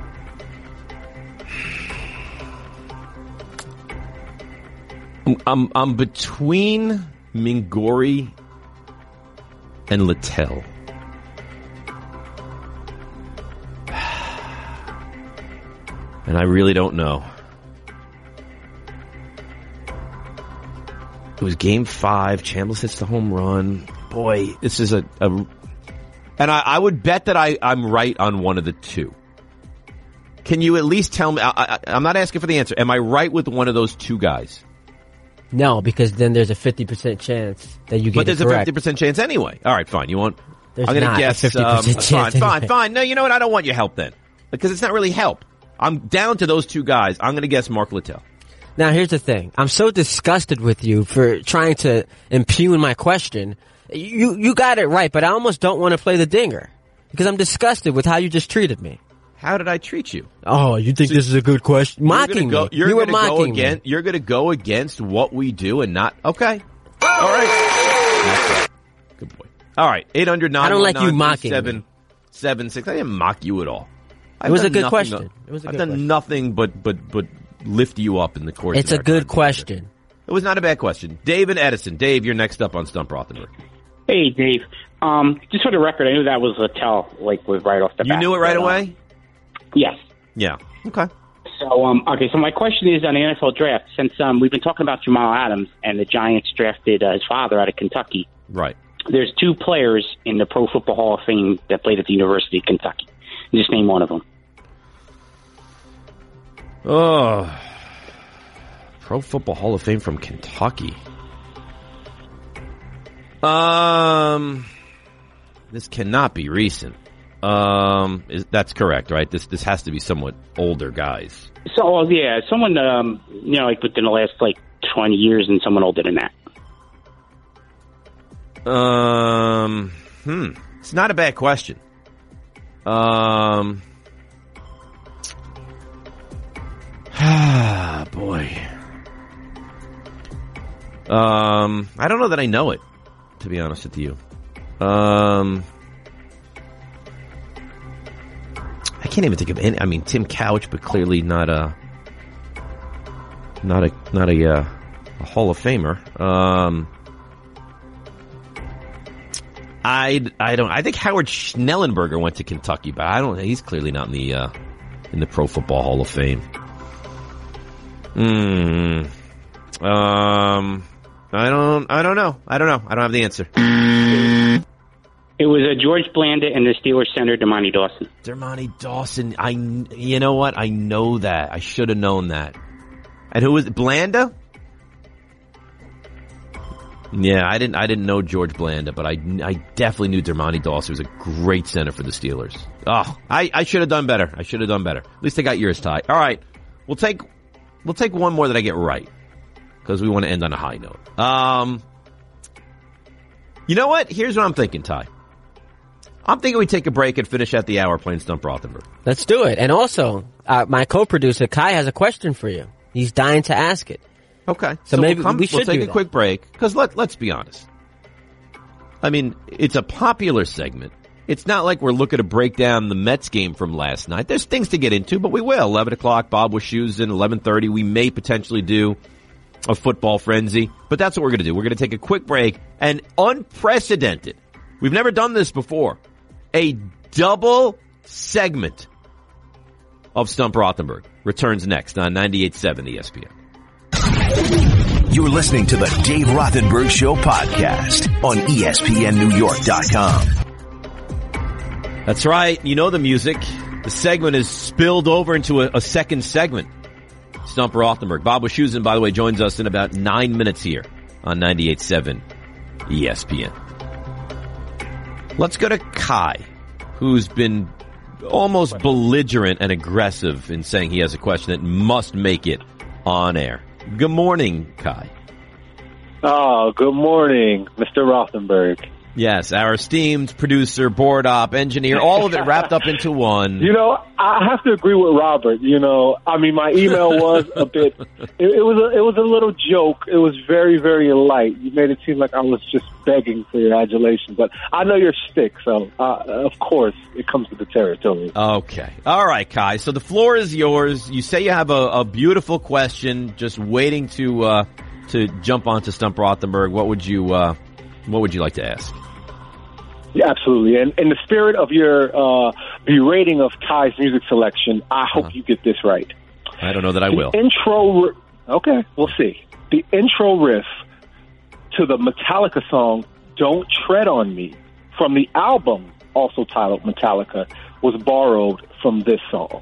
[SPEAKER 2] I'm, I'm, I'm between Mingori and Littell. And I really don't know. It was game five. Chambliss hits the home run. Boy, this is a... a and I, I would bet that I, I'm right on one of the two. Can you at least tell me... I, I, I'm not asking for the answer. Am I right with one of those two guys?
[SPEAKER 3] No, because then there's a fifty percent chance that you get
[SPEAKER 2] But there's
[SPEAKER 3] it
[SPEAKER 2] a
[SPEAKER 3] correct.
[SPEAKER 2] fifty percent chance anyway. All right, fine. You want...
[SPEAKER 3] There's
[SPEAKER 2] I'm going
[SPEAKER 3] not
[SPEAKER 2] to
[SPEAKER 3] a
[SPEAKER 2] guess...
[SPEAKER 3] fifty percent
[SPEAKER 2] um,
[SPEAKER 3] chance
[SPEAKER 2] fine, fine,
[SPEAKER 3] anyway.
[SPEAKER 2] fine. No, you know what? I don't want your help then. Because it's not really help. I'm down to those two guys. I'm going to guess Mark Littell.
[SPEAKER 3] Now, here's the thing. I'm so disgusted with you for trying to impugn my question. You you got it right, but I almost don't want to play the dinger because I'm disgusted with how you just treated me.
[SPEAKER 2] How did I treat you?
[SPEAKER 3] Oh, you think so, this is a good question? Mocking
[SPEAKER 2] go,
[SPEAKER 3] me.
[SPEAKER 2] You're
[SPEAKER 3] you were
[SPEAKER 2] go
[SPEAKER 3] mocking
[SPEAKER 2] against,
[SPEAKER 3] me.
[SPEAKER 2] You're going to go against what we do and not... Okay. All right. Good boy. All right. eight hundred nine
[SPEAKER 3] I don't like you mocking
[SPEAKER 2] seven,
[SPEAKER 3] me.
[SPEAKER 2] seven, six. I didn't mock you at all. I've
[SPEAKER 3] It was a good
[SPEAKER 2] nothing,
[SPEAKER 3] question. It was a
[SPEAKER 2] I've
[SPEAKER 3] good
[SPEAKER 2] done
[SPEAKER 3] question.
[SPEAKER 2] nothing but, but, but lift you up in the course
[SPEAKER 3] It's
[SPEAKER 2] of
[SPEAKER 3] a
[SPEAKER 2] our
[SPEAKER 3] good
[SPEAKER 2] time
[SPEAKER 3] question.
[SPEAKER 2] together. It was not a bad question. Dave and Edison. Dave, you're next up on Stump Rothenberg.
[SPEAKER 11] Hey, Dave. Um, just for the record, I knew that was a tell, like, was right off the
[SPEAKER 2] You
[SPEAKER 11] bat.
[SPEAKER 2] knew it right
[SPEAKER 11] but, um,
[SPEAKER 2] away?
[SPEAKER 11] Yes.
[SPEAKER 2] Yeah. Okay.
[SPEAKER 11] So, um, okay, so my question is on the N F L draft. Since um, we've been talking about Jamal Adams and the Giants drafted uh, his father out of Kentucky,
[SPEAKER 2] Right.
[SPEAKER 11] there's two players in the Pro Football Hall of Fame that played at the University of Kentucky. Just name one of them.
[SPEAKER 2] Oh. Pro Football Hall of Fame from Kentucky. Um, this cannot be recent. Um, is, that's correct, right? This this has to be somewhat older guys.
[SPEAKER 11] So, well, yeah, someone, um, you know, like within the last, like, twenty years and someone older than that.
[SPEAKER 2] Um, hmm. It's not a bad question. Um, ah, boy. Um, I don't know that I know it, to be honest with you. Um, I can't even think of any. I mean, Tim Couch, but clearly not a, not a, not a, uh, a Hall of Famer. Um, I, I don't. I think Howard Schnellenberger went to Kentucky, but I don't. He's clearly not in the uh, in the Pro Football Hall of Fame. Hmm. Um. I don't. I don't know. I don't know. I don't have the answer.
[SPEAKER 11] It was uh, George Blanda and the Steelers center, Dermontti Dawson.
[SPEAKER 2] Dermontti Dawson. I. You know what? I know that. I should have known that. And who was it? Blanda? Yeah, I didn't. I didn't know George Blanda, but I, I definitely knew Dermontti Dawson was a great center for the Steelers. Oh, I, I should have done better. I should have done better. At least I got yours, Ty. All right, we'll take we'll take one more that I get right because we want to end on a high note. Um, you know what? Here's what I'm thinking, Ty. I'm thinking we take a break and finish out the hour playing Stump Rothenberg.
[SPEAKER 3] Let's do it. And also, uh, my co-producer Kai has a question for you. He's dying to ask it.
[SPEAKER 2] Okay,
[SPEAKER 3] so, so maybe
[SPEAKER 2] we'll, come,
[SPEAKER 3] we should
[SPEAKER 2] we'll take
[SPEAKER 3] do
[SPEAKER 2] a
[SPEAKER 3] that.
[SPEAKER 2] quick break because let let's be honest. I mean, it's a popular segment. It's not like we're looking to break down the Mets game from last night. There's things to get into, but we will. Eleven o'clock, Bob Wischusen. Eleven thirty, we may potentially do a football frenzy, but that's what we're going to do. We're going to take a quick break and unprecedented. We've never done this before. A double segment of Stump Rothenberg returns next on ninety-eight point seven E S P N.
[SPEAKER 1] You're listening to the Dave Rothenberg Show podcast on E S P N New York dot com.
[SPEAKER 2] That's right. You know the music. The segment is spilled over into a, a second segment. Stump Rothenberg. Bob Wischusen, by the way, joins us in about nine minutes here on ninety-eight point seven E S P N. Let's go to Kai, who's been almost belligerent and aggressive in saying he has a question that must make it on air. Good morning, Kai.
[SPEAKER 12] Oh, good morning, Mister Rothenberg.
[SPEAKER 2] Yes, our esteemed producer, board op, engineer, all of it wrapped up into one.
[SPEAKER 12] You know, I have to agree with Robert. You know, I mean, my email was a bit, it, it was a, it was a little joke. It was very, very light. You made it seem like I was just begging for your adulation, but I know your shtick, so uh, of course it comes with the territory.
[SPEAKER 2] Okay. All right, Kai. So the floor is yours. You say you have a, a beautiful question, just waiting to uh, to jump onto Stump Rothenberg. What would you uh, what would you like to ask?
[SPEAKER 12] Yeah, absolutely. And in the spirit of your uh, berating of Kai's music selection, I hope uh-huh. you get this right.
[SPEAKER 2] I don't know that I
[SPEAKER 12] the
[SPEAKER 2] will.
[SPEAKER 12] Intro. Okay, we'll see. The intro riff to the Metallica song "Don't Tread on Me" from the album, also titled Metallica, was borrowed from this song.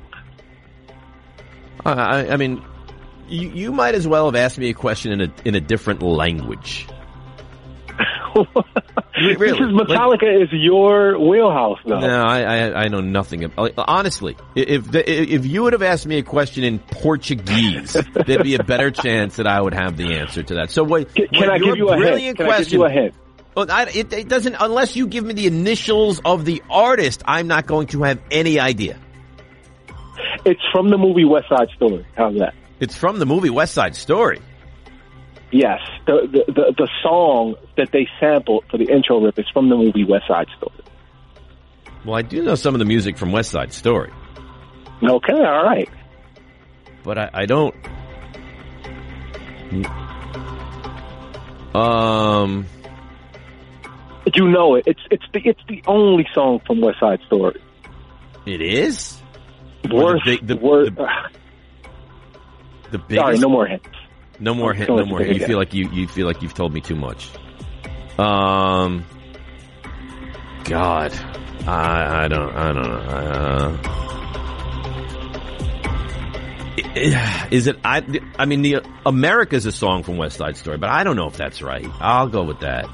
[SPEAKER 2] Uh, I, I mean, you, you might as well have asked me a question in a in a different language. Really?
[SPEAKER 12] This is Metallica like, is your wheelhouse, though.
[SPEAKER 2] No, I, I I know nothing. About, honestly, if the, if you would have asked me a question in Portuguese, there'd be a better chance that I would have the answer to that. So what?
[SPEAKER 12] Can, can
[SPEAKER 2] what
[SPEAKER 12] I give you a hint? Can
[SPEAKER 2] question,
[SPEAKER 12] I give you a hint?
[SPEAKER 2] Well, I, it, it doesn't unless you give me the initials of the artist. I'm not going to have any idea.
[SPEAKER 12] It's from the movie West Side Story. How's that?
[SPEAKER 2] It's from the movie West Side Story.
[SPEAKER 12] Yes, the, the the the song that they sampled for the intro rip is from the movie West Side Story.
[SPEAKER 2] Well, I do know some of the music from West Side Story.
[SPEAKER 12] Okay, all right.
[SPEAKER 2] But I, I don't. Um,
[SPEAKER 12] you know it. It's it's the it's the only song from West Side Story.
[SPEAKER 2] It is.
[SPEAKER 12] Worst,
[SPEAKER 2] the, the,
[SPEAKER 12] worst,
[SPEAKER 2] the, the biggest.
[SPEAKER 12] Sorry, no more hints.
[SPEAKER 2] No more hint. No more hint. You feel like you you feel like you've told me too much. Um. God, I I don't I don't know. Uh, is it? I I mean, the America's a song from West Side Story, but I don't know if that's right. I'll go with that.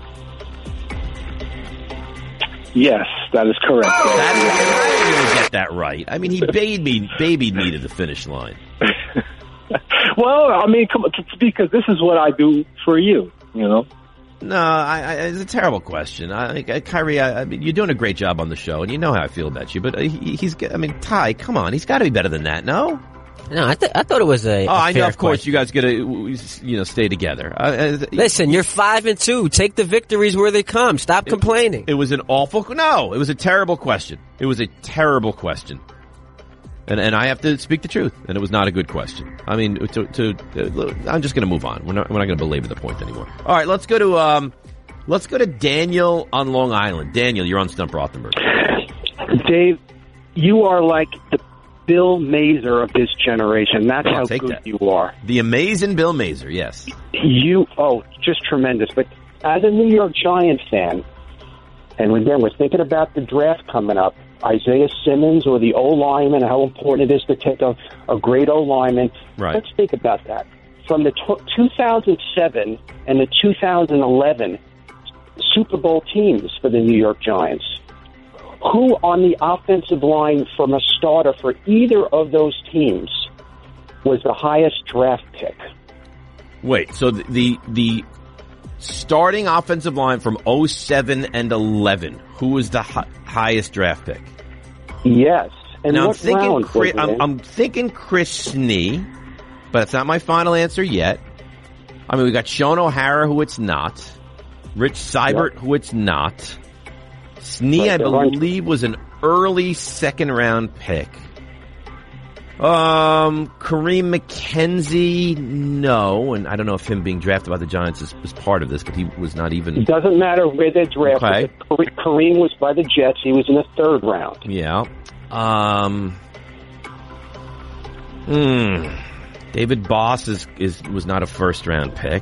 [SPEAKER 12] Yes, that is correct.
[SPEAKER 2] That is, I didn't even get that right. I mean, he babied me, babied me to the finish line.
[SPEAKER 12] Well, I mean, come on, because this is what I do for you, you know?
[SPEAKER 2] No, I, I, it's a terrible question. I, I, Kyrie, I, I mean, you're doing a great job on the show, and you know how I feel about you, but he, he's, I mean, Ty, come on, he's got to be better than that, no?
[SPEAKER 3] No, I, th- I thought it was a.
[SPEAKER 2] Oh,
[SPEAKER 3] a
[SPEAKER 2] I know.
[SPEAKER 3] fair
[SPEAKER 2] Of course,
[SPEAKER 3] question.
[SPEAKER 2] you guys got to, you know, stay together. Uh,
[SPEAKER 3] Listen, you're five and two. Take the victories where they come. Stop
[SPEAKER 2] it,
[SPEAKER 3] complaining.
[SPEAKER 2] It was an awful. No, it was a terrible question. It was a terrible question, and and I have to speak the truth. And it was not a good question. I mean, to, to uh, I'm just going to move on. We're not we're not going to belabor the point anymore. All right, let's go to um, let's go to Daniel on Long Island. Daniel, you're on Stump Rothenberg.
[SPEAKER 13] Dave, you are like the Bill Mazer of this generation. That's
[SPEAKER 2] I'll
[SPEAKER 13] how
[SPEAKER 2] take
[SPEAKER 13] good
[SPEAKER 2] that.
[SPEAKER 13] you are.
[SPEAKER 2] The amazing Bill Mazer, yes.
[SPEAKER 13] You, oh, just tremendous. But as a New York Giants fan, and again, we're thinking about the draft coming up, Isaiah Simmons or the O-lineman, how important it is to take a, a great O-lineman.
[SPEAKER 2] Right.
[SPEAKER 13] Let's think about that. From the t- two thousand seven and the two thousand eleven Super Bowl teams for the New York Giants, who on the offensive line from a starter for either of those teams was the highest draft pick?
[SPEAKER 2] Wait, so the the, the starting offensive line from oh seven and eleven, who was the hi- highest draft pick?
[SPEAKER 13] Yes. And
[SPEAKER 2] now
[SPEAKER 13] what
[SPEAKER 2] I'm thinking,
[SPEAKER 13] round
[SPEAKER 2] Chris,
[SPEAKER 13] was it in?
[SPEAKER 2] I'm, I'm thinking Chris Snee, but it's not my final answer yet. I mean, we got Sean O'Hara, who it's not. Rich Seibert, yep. who it's not. Snee,
[SPEAKER 13] right,
[SPEAKER 2] I believe, was an early second round pick. Um, Kareem McKenzie, no, and I don't know if him being drafted by the Giants is, is part of this, but he was not even.
[SPEAKER 13] It doesn't matter where they drafted.
[SPEAKER 2] Okay.
[SPEAKER 13] Kareem was by the Jets. He was in the third round.
[SPEAKER 2] Yeah. Um. Hmm. David Boss is is was not a first round pick.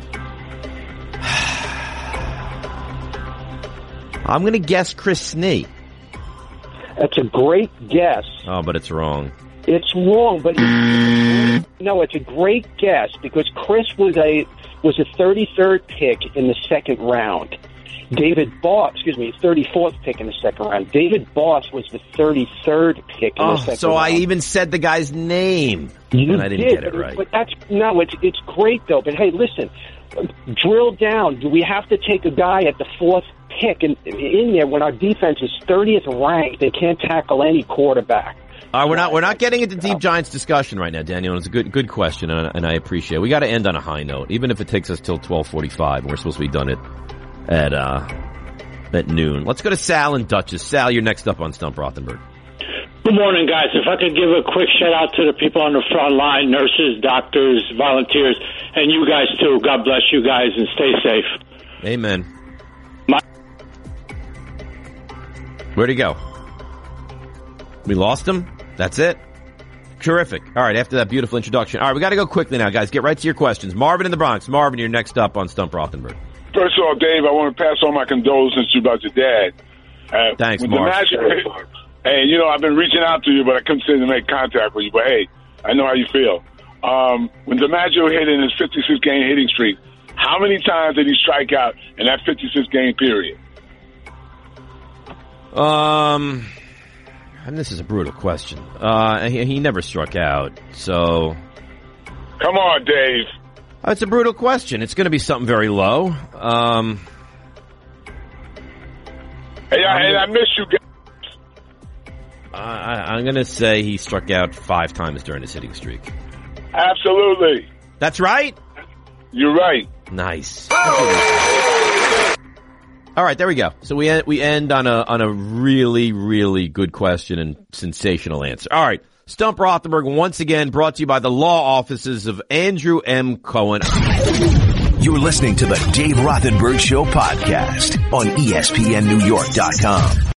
[SPEAKER 2] I'm going to guess Chris Snee.
[SPEAKER 13] That's a great guess.
[SPEAKER 2] Oh, but it's wrong.
[SPEAKER 13] It's wrong, but it's, no, it's a great guess because Chris was a was a thirty-third pick in the second round. David Boss, excuse me, thirty-fourth pick in the second round. David Boss was the thirty-third pick in
[SPEAKER 2] oh,
[SPEAKER 13] the second
[SPEAKER 2] so
[SPEAKER 13] round.
[SPEAKER 2] I even said the guy's name,
[SPEAKER 13] you
[SPEAKER 2] and I didn't
[SPEAKER 13] did,
[SPEAKER 2] get it right.
[SPEAKER 13] But that's no, it's it's great though. But hey, listen, drill down. Do we have to take a guy at the fourth pick in, in there when our defense is thirtieth ranked? They can't tackle any quarterback.
[SPEAKER 2] Uh, we're not we're not getting into deep Giants discussion right now, Daniel. And it's a good good question, and, and I appreciate it. We got to end on a high note, even if it takes us till twelve forty-five. We're supposed to be done at at uh, at noon. Let's go to Sal and Duchess. Sal, you're next up on Stump Rothenberg.
[SPEAKER 14] Good morning, guys. If I could give a quick shout out to the people on the front line, nurses, doctors, volunteers, and you guys too. God bless you guys and stay safe.
[SPEAKER 2] Amen.
[SPEAKER 14] My-
[SPEAKER 2] Where'd he go? We lost him? That's it? Terrific. All right, after that beautiful introduction. All right, we got to go quickly now, guys. Get right to your questions. Marvin in the Bronx. Marvin, you're next up on Stump Rothenberg.
[SPEAKER 15] First of all, Dave, I want to pass on my condolences to you about your dad. Uh,
[SPEAKER 2] Thanks,
[SPEAKER 15] with
[SPEAKER 2] Marv.
[SPEAKER 15] The Magic, hey, you know, I've been reaching out to you, but I couldn't seem to make contact with you. But, hey, I know how you feel. Um, when DiMaggio hit in his fifty-six game hitting streak, how many times did he strike out in that fifty-six game period?
[SPEAKER 2] Um, and this is a brutal question. Uh, he, he never struck out, so.
[SPEAKER 15] Come on, Dave.
[SPEAKER 2] Uh, it's a brutal question. It's going to be something very low. Um.
[SPEAKER 15] Hey, I, hey, I miss you guys.
[SPEAKER 2] I, I'm going to say he struck out five times during his hitting streak.
[SPEAKER 15] Absolutely.
[SPEAKER 2] That's right?
[SPEAKER 15] You're right.
[SPEAKER 2] Nice. All right, there we go. So we end, we end on a on a really, really good question and sensational answer. All right, Stump Rothenberg once again brought to you by the law offices of Andrew M. Cohen.
[SPEAKER 1] You're listening to the Dave Rothenberg Show podcast on E S P N New York dot com.